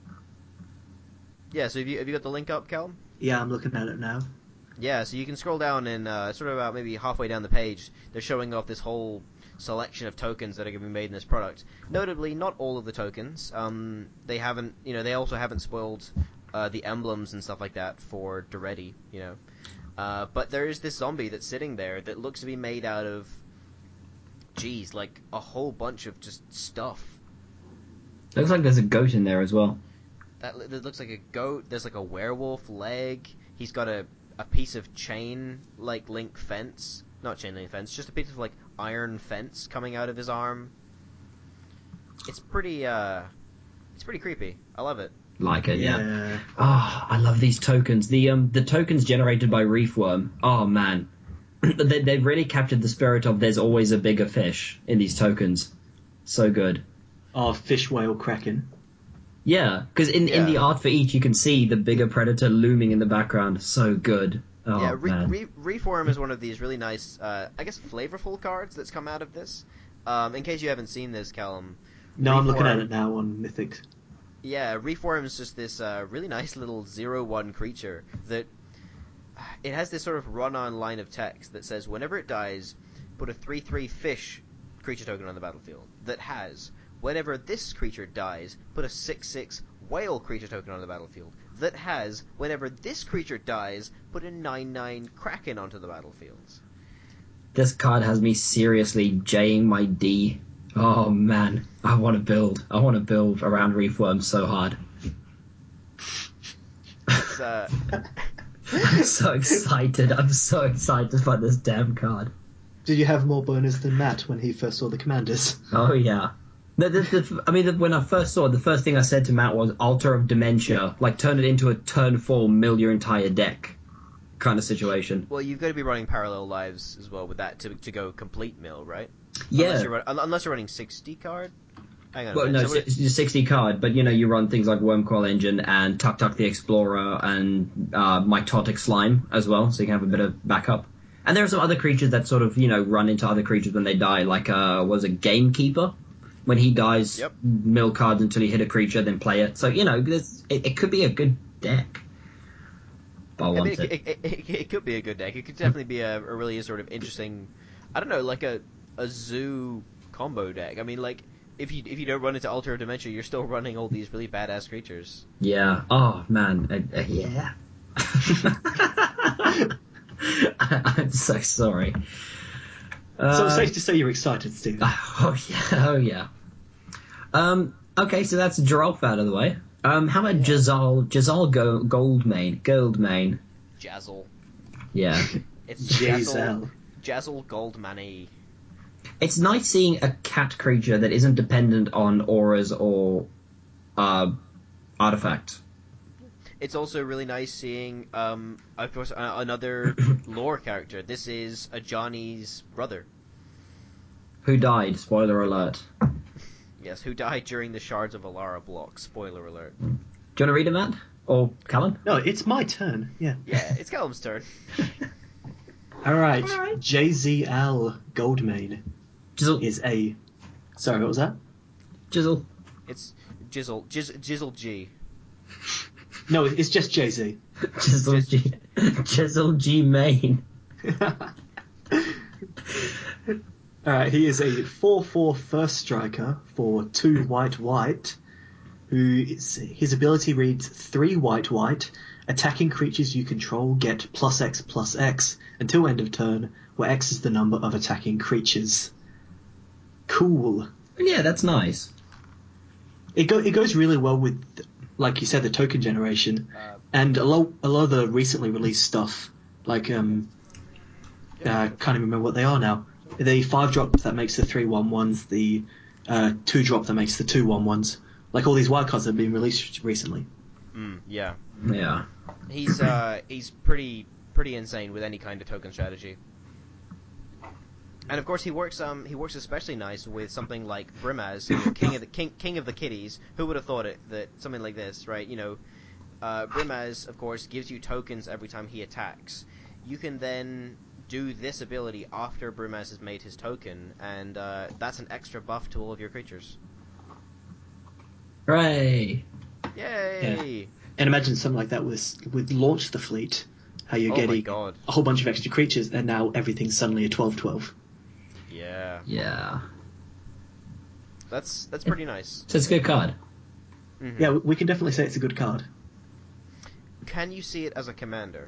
Yeah, so have you, have you got the link up, Callum? Yeah, I'm looking at it now. Yeah, so you can scroll down and uh, sort of about maybe halfway down the page, they're showing off this whole selection of tokens that are going to be made in this product. Notably, not all of the tokens. Um, they haven't, you know, they also haven't spoiled uh, the emblems and stuff like that for Duretti, you know. Uh, but there is this zombie that's sitting there that looks to be made out of, geez, like a whole bunch of just stuff. Looks like there's a goat in there as well. That, that looks like a goat. There's like a werewolf leg. He's got a, a piece of chain like link fence. Not chain link fence, just a piece of like iron fence coming out of his arm. It's pretty uh it's pretty creepy. I love it. Like it, yeah. Yeah. Ah, I love these tokens. The um the tokens generated by Reefworm. Oh man, they they've really captured the spirit of there's always a bigger fish in these tokens. So good. Oh, fish, whale, kraken. Yeah, because in in the Yeah. art for each you can see the bigger predator looming in the background. So good. Oh yeah, re- man. re- Reform is one of these really nice, uh, I guess, flavorful cards that's come out of this. Um, in case you haven't seen this, Callum. No, I'm looking at Reform- it now on Mythic. Yeah, Reform is just this uh, really nice little zero one creature that it has this sort of run-on line of text that says whenever it dies, put a three three fish creature token on the battlefield. That has whenever this creature dies, put a six six whale creature token on the battlefield. That has whenever this creature dies, put a nine nine kraken onto the battlefield. This card has me seriously J'ing my D. Oh man, I want to build. I want to build around Reefworm so hard. It's uh, I'm so excited. I'm so excited by this damn card. Did you have more bonus than Matt when he first saw the commanders? Oh, yeah. The, the, the, I mean, the, when I first saw it, the first thing I said to Matt was Altar of Dementia. Like, turn it into a turn four, mill your entire deck kind of situation. well, you've got to be running Parallel Lives as well with that to to go complete mill, right? Yeah. Unless you're, run, unless you're running sixty card. Hang on a Well, minute. no, So what- si- sixty card, but you know, you run things like Wormcoil Engine and Tuk Tuk the Explorer and uh, Mitotic Slime as well, so you can have a bit of backup. And there are some other creatures that sort of, you know, run into other creatures when they die, like, uh, was it Gamekeeper? When he dies, Yep. mill cards until you hit a creature, then play it. So, you know, there's, it, it could be a good deck. If I I want mean, it. it, it, it, it could be a good deck. It could definitely be a, a really sort of interesting, I don't know, like a a zoo combo deck. I mean, like if you if you don't run into Altar of Dementia, you're still running all these really badass creatures. Yeah. Oh, man. Uh, uh, yeah. I'm so sorry. So it's Uh, safe to say you're excited, Stephen. Oh yeah, oh yeah. Um, okay, so that's Giralf out of the way. Um, how about Yeah. Jazal? Jazal Go- Goldmane. Goldmane. Jazzle. Yeah. It's Jazzle. Jazel. Jazzle Goldmane. It's nice seeing a cat creature that isn't dependent on auras or uh, artifact. It's also really nice seeing, um, of course, uh, another lore character. This is a Johnny's brother. Who died? Spoiler alert. Yes, who died during the Shards of Alara block. Spoiler alert. Do you want to read him, Matt? Or Callum? No, it's my turn. Yeah. Yeah, it's Callum's turn. All right. All right. J Z L Goldmane Jizzle. is a. Sorry, what was that? Jizzle. It's Jizzle. Jizz, Jizzle G. No, it's just Jay Z. Jizzle G. Jizzle G Main. Alright, he is a four four first striker for two white white, who is, his ability reads three white white, attacking creatures you control get plus X plus X until end of turn, where X is the number of attacking creatures. Cool. Yeah, that's nice. It go it goes really well with, like you said, the token generation, Uh, and a lot a lot of the recently released stuff, like um, uh, can't even remember what they are now. The five drop that makes the three one ones, the uh, two drop that makes the two one ones, like all these wild cards that have been released recently. mm, yeah. Yeah. He's uh he's pretty pretty insane with any kind of token strategy. And of course he works um he works especially nice with something like Brimaz, you know, king of the king king of the kitties. Who would have thought it that something like this, right? You know, uh, Brimaz of course gives you tokens every time he attacks. You can then do this ability after Brimaz has made his token, and uh, that's an extra buff to all of your creatures. Hooray! Yay! And imagine something like that with with Launch the Fleet, how you're Oh my getting god. a whole bunch of extra creatures, and now everything's suddenly a twelve twelve. Yeah. Yeah. That's that's pretty nice. So it's a good card. Mhm. Yeah, we- we can definitely say it's a good card. Can you see it as a commander?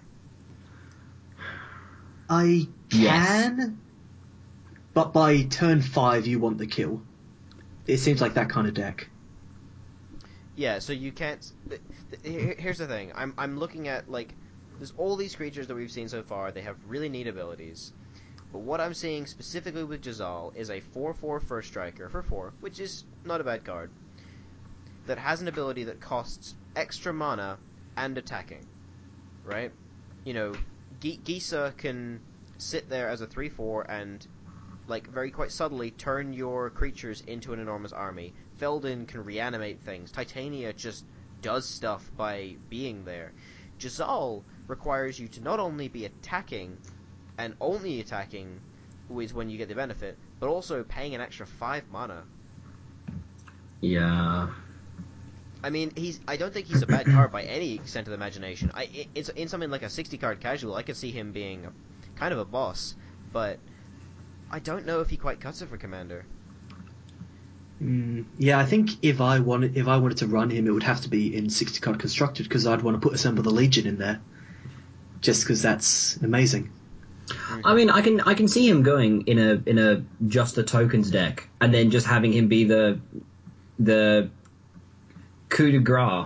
I Yes. can, but by turn five you want the kill. It seems like that kind of deck. Yeah, so you can't. th- th- here- Here's the thing. I'm I'm looking at like there's all these creatures that we've seen so far. They have really neat abilities, but what I'm seeing specifically with Jazal is a four four first striker for four, which is not a bad card. That has an ability that costs extra mana and attacking, right? You know, G- Gisa can sit there as a three four and like very quite subtly turn your creatures into an enormous army. Feldon can reanimate things. Titania just does stuff by being there. Jazal requires you to not only be attacking, and only attacking is when you get the benefit, but also paying an extra five mana. Yeah. I mean, he's. I don't think he's a bad card by any extent of the imagination. I, it, it's in something like a sixty card casual. I could see him being a, kind of a boss, but I don't know if he quite cuts it for commander. Mm, yeah, I think if I wanted if I wanted to run him, it would have to be in sixty card constructed because I'd want to put Assemble the Legion in there, just because that's amazing. I mean, I can I can see him going in a in a just a tokens deck, and then just having him be the the coup de grace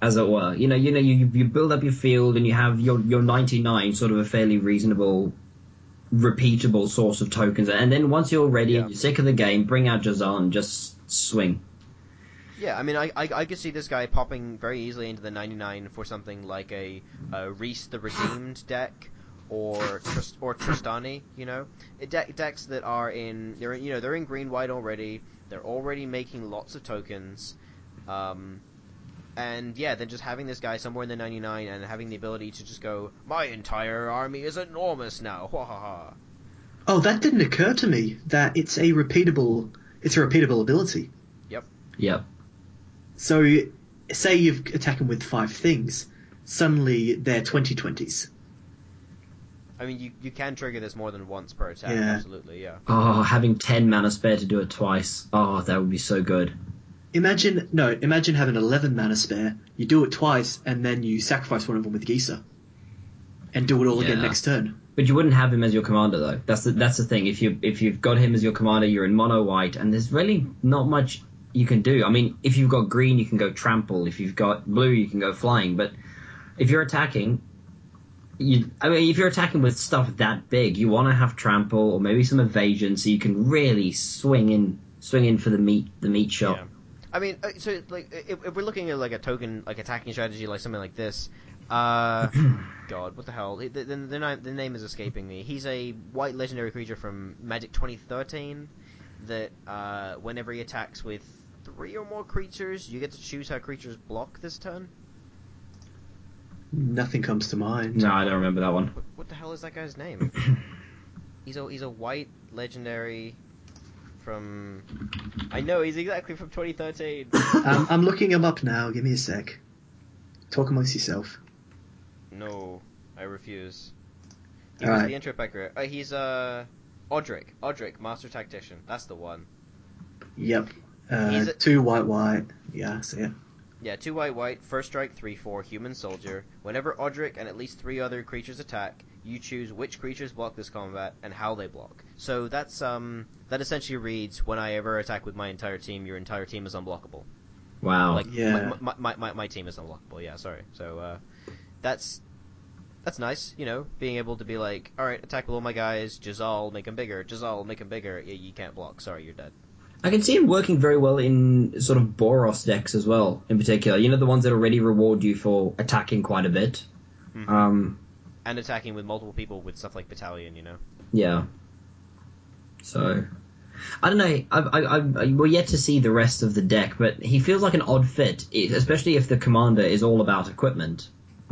as it were. You know, you know, you you build up your field and you have your your ninety-nine, sort of a fairly reasonable, repeatable source of tokens, and then once you're ready Yeah. and you're sick of the game, bring out Jazal and just swing. Yeah, I mean, I, I I could see this guy popping very easily into the ninety-nine for something like a, a Reese the Redeemed deck, or Trist- or Tristani. You know, De- decks that are in they're you know they're in green white already. They're already making lots of tokens, um, and yeah, then just having this guy somewhere in the ninety-nine and having the ability to just go, my entire army is enormous now. Ha ha ha. Oh, that didn't occur to me. That it's a repeatable. It's a repeatable ability. Yep. Yep. So, say you've attacked them with five things. Suddenly, they're twenty twenties. I mean, you you can trigger this more than once per attack. Yeah. Absolutely, yeah. Oh, having ten mana spare to do it twice. Oh, that would be so good. Imagine no. Imagine having eleven mana spare. You do it twice, and then you sacrifice one of them with Gisa, and do it all again Yeah. next turn. But you wouldn't have him as your commander, though. That's the that's the thing. If you if you've got him as your commander, you're in mono white, and there's really not much you can do. I mean, if you've got green, you can go trample. If you've got blue, you can go flying. But if you're attacking, you I mean, if you're attacking with stuff that big, you want to have trample or maybe some evasion, so you can really swing in swing in for the meat the meat shot. Yeah. I mean, uh, so like, if, if we're looking at like a token, like attacking strategy, like something like this, uh, God, what the hell? The, the, the, the, the name is escaping me. He's a white legendary creature from Magic twenty thirteen that, uh, whenever he attacks with three or more creatures, you get to choose how creatures block this turn. Nothing comes to mind. No, I don't remember that one. What, what the hell is that guy's name? he's a he's a white legendary from. I know he's exactly from twenty thirteen. um, I'm looking him up now. Give me a sec. Talk amongst yourself. No, I refuse. He All was right. the intro packer. Uh, he's uh, Odric. Odric, Master Tactician. That's the one. Yep. Uh, He's a- two white white. Yeah, I see it. Yeah, two white white, first strike, three four, human soldier. Whenever Odric and at least three other creatures attack, you choose which creatures block this combat and how they block. So that's um that essentially reads, when I ever attack with my entire team, your entire team is unblockable. Wow. Like Yeah. my, my, my, my team is unblockable. Yeah, sorry. So uh, that's that's nice. You know, being able to be like, all right, attack with all my guys. Jazal, make him bigger. Jazal, make him bigger. Yeah, you can't block. Sorry, you're dead. I can see him working very well in sort of Boros decks as well, in particular. You know, the ones that already reward you for attacking quite a bit. Mhm. Um, And attacking with multiple people with stuff like Battalion, you know. yeah. So, I don't know. I, I, I, I, we're yet to see the rest of the deck, but he feels like an odd fit, especially if the commander is all about equipment.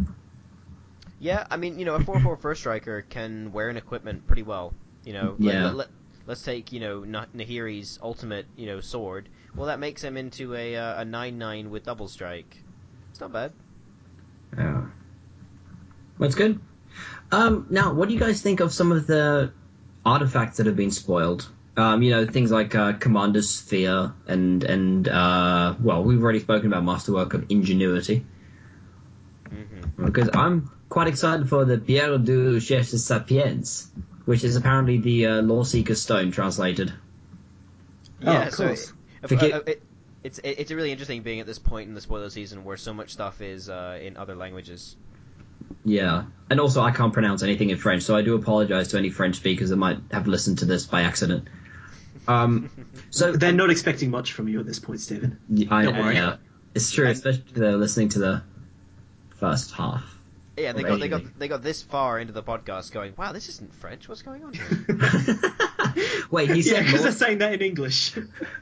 Yeah, I mean, you know, a four four first striker can wear an equipment pretty well. You know, let, Yeah. let, let, let's take, you know, Nah- Nahiri's ultimate, you know, sword. Well, that makes him into a uh, a nine nine with double strike. It's not bad. Yeah. That's good. Um, now, what do you guys think of some of the artifacts that have been spoiled? Um, you know, things like uh, Commander's Sphere and, and uh, well, we've already spoken about Masterwork of Ingenuity. Mm-hmm. Because I'm quite excited for the Pierre du Chef de Sapiens, which is apparently the uh, Lawseeker Stone translated. Oh, Yeah, of so course. it, Forget- uh, uh, it, it's it, it's really interesting being at this point in the spoiler season where so much stuff is uh, in other languages. Yeah. And also, I can't pronounce anything in French, so I do apologize to any French speakers that might have listened to this by accident. Um, so They're not expecting much from you at this point, Stephen. I, Don't worry. Yeah, it's true, especially if they're listening to the first half. Yeah, they Or got they anything. got they got this far into the podcast, going, "Wow, this isn't French. What's going on here?" Wait, he Yeah, said because Law- they're saying that in English.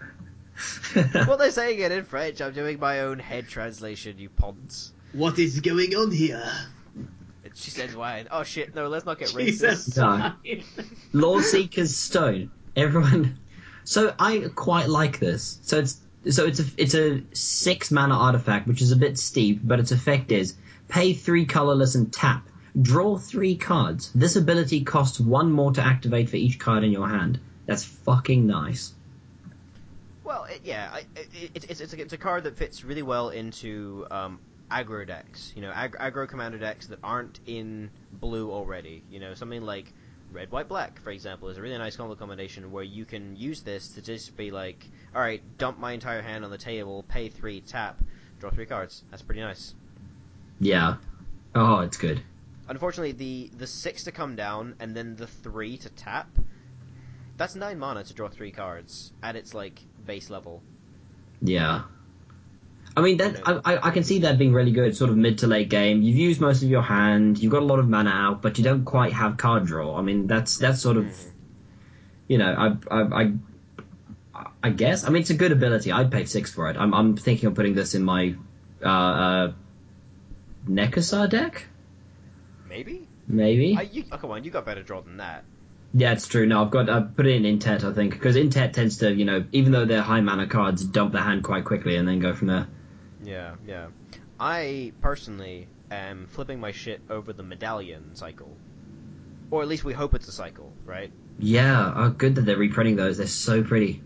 Well, they're saying it in French. I'm doing my own head translation. You ponds. What is going on here? She says wine. Oh shit! No, let's not get Jesus. racist. No. Lawseeker's Stone. Everyone. So I quite like this. So it's so it's a it's a six mana artifact, which is a bit steep, but its effect is pay three colorless and tap. Draw three cards. This ability costs one more to activate for each card in your hand. That's fucking nice. Well, it, yeah, I, it, it, it's it's a, it's a card that fits really well into um, aggro decks. You know, ag- aggro commander decks that aren't in blue already. You know, something like red, white, black, for example, is a really nice combo combination where you can use this to just be like, all right, dump my entire hand on the table, pay three, tap, Draw three cards. That's pretty nice. Yeah. Oh, it's good. Unfortunately, the the six to come down and then the three to tap. That's nine mana to draw three cards at its like base level. Yeah. I mean, that I, I I can see that being really good, sort of mid to late game. You've used most of your hand, you've got a lot of mana out, but you don't quite have card draw. I mean, that's that's sort of, Mm-hmm. you know, I I I, I guess. I mean, it's a good ability. I'd pay six for it. I'm I'm thinking of putting this in my uh, uh Nekasar deck, Maybe. maybe. I, you, oh, come on, you got better draw than that. Yeah, it's true. No, I've got I put it in Intet, I think, because Intet tends to, you know, even though they're high mana cards, dump the hand quite quickly and then go from there. Yeah, yeah. I personally am flipping my shit over the medallion cycle, or at least we hope it's a cycle, right? Yeah, oh, good that they're reprinting those. They're so pretty.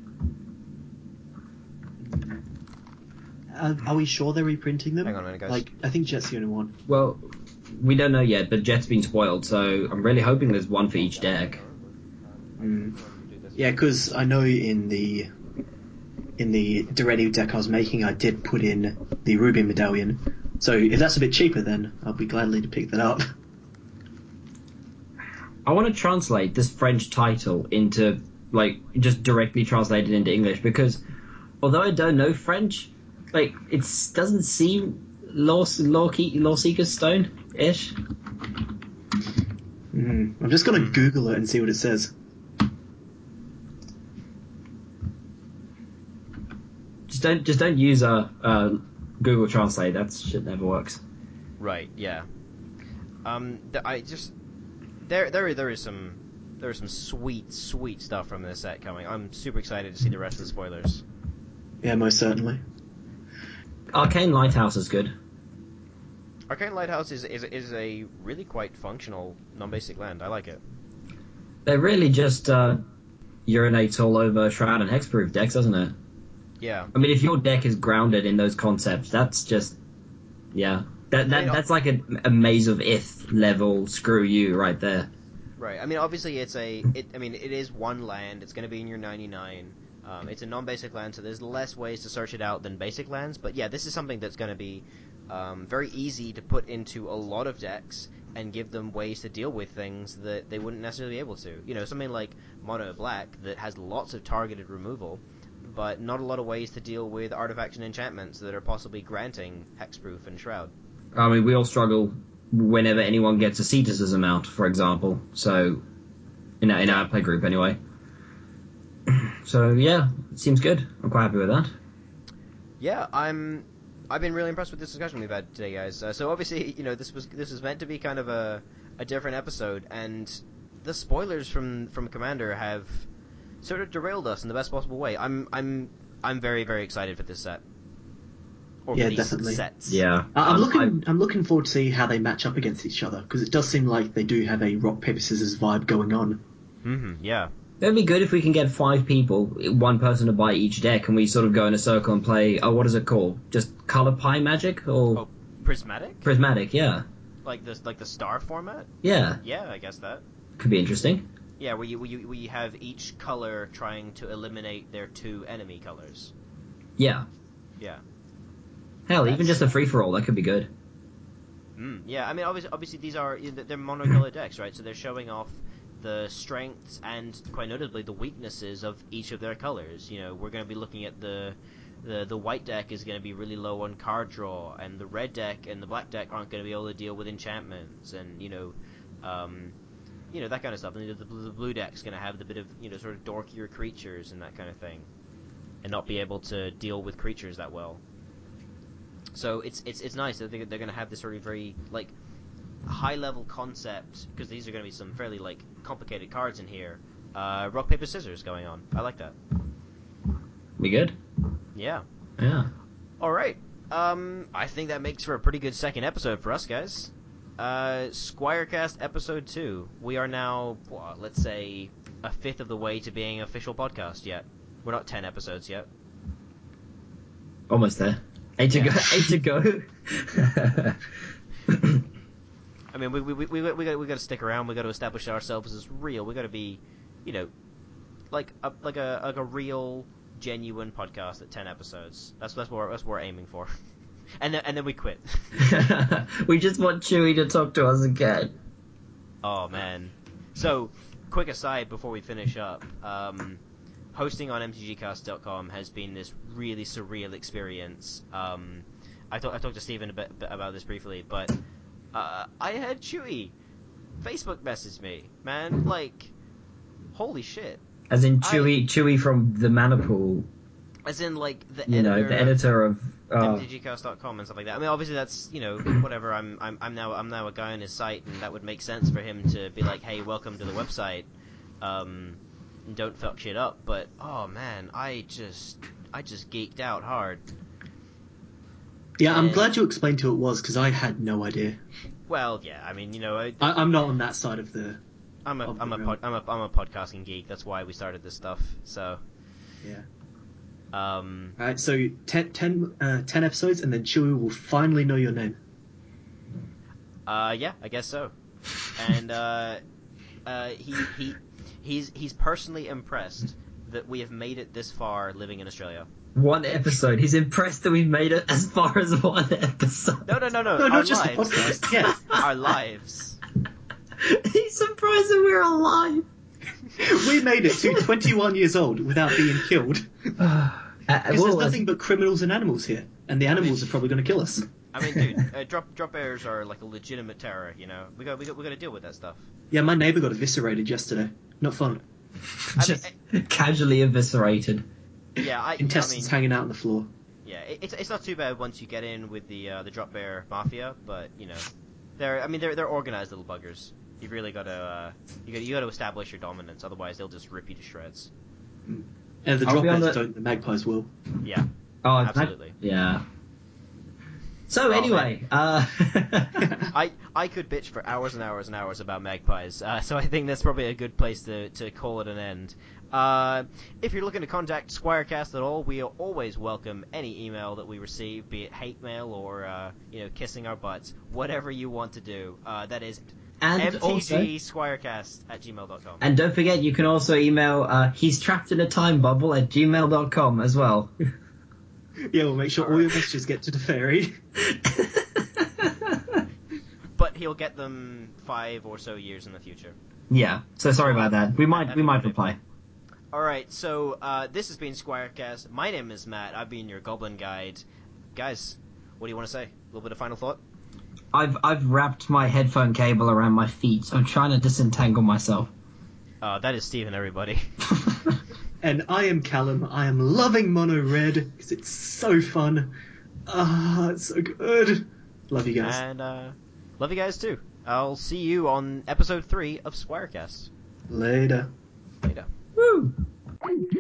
Uh, are we sure they're reprinting them? Hang on a minute, guys. Like, I think Jet's the only one. Well, we don't know yet, but Jet's been spoiled, so I'm really hoping there's one for each deck. Mm. Yeah, because I know in the in the Direct deck I was making, I did put in the Ruby medallion. So if that's a bit cheaper, then I'll be gladly to pick that up. I want to translate this French title into, like, just directly translate it into English, because although I don't know French, like, it doesn't seem Law, Law, Law Seeker's Stone-ish. Mm. I'm just going to Google it and see what it says. Just don't, just don't use a, uh, Google Translate. That shit never works. Right. Yeah. Um. Th- I just there there there is some there is some sweet sweet stuff from this set coming. I'm super excited to see the rest of the spoilers. Yeah, most certainly. Arcane Lighthouse is good. Arcane Lighthouse is is is a really quite functional non-basic land. I like it. They really just uh, urinates all over Shroud and Hexproof decks, doesn't it? Yeah. I mean, if your deck is grounded in those concepts, that's just, yeah. That that I mean, that's like a, a Maze of Ith level screw you right there. Right. I mean, obviously, it's a. It, I mean, it is one land. It's going to be in your ninety-nine. Um, it's a non-basic land, so there's less ways to search it out than basic lands. But yeah, this is something that's going to be um, very easy to put into a lot of decks and give them ways to deal with things that they wouldn't necessarily be able to. You know, something like Mono Black that has lots of targeted removal, but not a lot of ways to deal with artifacts and enchantments that are possibly granting Hexproof and Shroud. I mean, we all struggle whenever anyone gets a Cetus's amount, for example. So, in our, in our play group, anyway. So yeah, it seems good. I'm quite happy with that. Yeah, I'm. I've been really impressed with this discussion we've had today, guys. Uh, so obviously, you know, this was this was meant to be kind of a a different episode, and the spoilers from from Commander have sort of derailed us in the best possible way. I'm I'm I'm very very excited for this set. Or Yeah, for these definitely. sets. Yeah, I- I'm um, looking. I- I'm looking forward to see how they match up against each other, because it does seem like they do have a rock paper scissors vibe going on. Mm-hmm. Yeah. It'd be good if we can get five people, one person to buy each deck, and we sort of go in a circle and play. Oh, what is it called? Just color pie magic or Oh, prismatic? prismatic? Yeah, Like this, like the star format? yeah, Yeah, I guess that. could be interesting. Yeah, where you where you, where you have each color trying to eliminate their two enemy colors. Yeah, Yeah. hell, even That's- just a free for all that could be good. Mm, yeah, I mean, obviously, obviously these are they're monocolored decks, right? So they're showing off the strengths and, quite notably, the weaknesses of each of their colors. You know, we're going to be looking at the the the white deck is going to be really low on card draw, and the red deck and the black deck aren't going to be able to deal with enchantments, and you know, um, you know that kind of stuff. And the, the, the blue deck's going to have the bit of you know sort of dorkier creatures and that kind of thing, and not be able to deal with creatures that well. So it's it's it's nice that they're going to have this sort of very like high level concept, because these are going to be some fairly like complicated cards in here. Uh, rock paper scissors going on. I like that. Be good. Yeah. Yeah. All right. Um, I think that makes for a pretty good second episode for us guys. Uh, Squirecast episode two. We are now, well, let's say, a fifth of the way to being an official podcast yet. We're not ten episodes yet. Almost there. Eight to Yeah. go. Eight to go. I mean, we we we we, we got we got to stick around. We got to establish ourselves as real. We got to be, you know, like a like a like a real genuine podcast at ten episodes. That's that's what we're, that's what we're aiming for. And then and then we quit. We just want Chewie to talk to us again. Oh man. So, quick aside before we finish up. Um, hosting on m t g cast dot com has been this really surreal experience. Um, I, th- I talked to Stephen a bit, bit about this briefly, but uh, I had Chewie Facebook message me, man. Like, holy shit. As in Chewie, I, Chewie from the Manipool. As in, like, the you editor know, the editor of uh, m t g cast dot com and stuff like that. I mean, obviously that's, you know, whatever. I'm I'm I'm now I'm now a guy on his site, and that would make sense for him to be like, hey, welcome to the website. Um, and don't fuck shit up. But oh man, I just I just geeked out hard. Yeah, I'm And- glad you explained who it was because I had no idea. Well, yeah, I mean, you know, I, I, I'm not on that side of the. I'm a of I'm the a realm. pod, I'm a I'm a podcasting geek. That's why we started this stuff. So, Yeah. um, All right, so ten, ten, uh, ten episodes, and then Chewie will finally know your name. uh, yeah, I guess so. And uh, uh, he he he's he's personally impressed that we have made it this far living in Australia. one episode. He's impressed that we've made it as far as one episode. No, no, no, no. No, our not just the lives. podcast. Yeah. Our lives. He's surprised that we're alive. We made it to twenty-one years old without being killed. Uh, Because well, there's nothing but criminals and animals here, and the animals are probably going to kill us. I mean, dude, uh, drop drop bears are like a legitimate terror. You know, we got we got we got to deal with that stuff. Yeah, my neighbour got eviscerated yesterday. Not fun. I just mean, casually eviscerated. Yeah, I, Intestines I mean, hanging out on the floor. yeah, it, it's it's not too bad once you get in with the uh, the drop bear mafia, but you know, they're I mean they're they're organized little buggers. You've really got to uh, you got you got to establish your dominance, otherwise they'll just rip you to shreds. And the I'll drop be on bears the- don't, the magpies will. Yeah, Oh, absolutely. That, yeah. So Oh, anyway, uh, I I could bitch for hours and hours and hours about magpies, uh, so I think that's probably a good place to, to call it an end. Uh, if you're looking to contact Squirecast at all, we always welcome any email that we receive, be it hate mail or uh, you know kissing our butts, whatever you want to do. Uh, that is and also, mtgsquirecast at gmail dot com. and don't forget, you can also email uh, he's trapped in a time bubble at gmail dot com as well. Yeah, we'll make sure all your messages get to the fairy. But he'll get them five or so years in the future. Yeah. So sorry about that. We might we might reply. Alright, so uh, this has been Squirecast. My name is Matt. I've been your Goblin Guide. Guys, what do you want to say? A little bit of final thought? I've I've wrapped my headphone cable around my feet, so I'm trying to disentangle myself. Uh, that is Steven, everybody. And I am Callum. I am loving Mono Red because it's so fun. Ah, it's so good. Love you guys. And uh, love you guys too. I'll see you on episode three of Squirecast. Later. Later. Woo!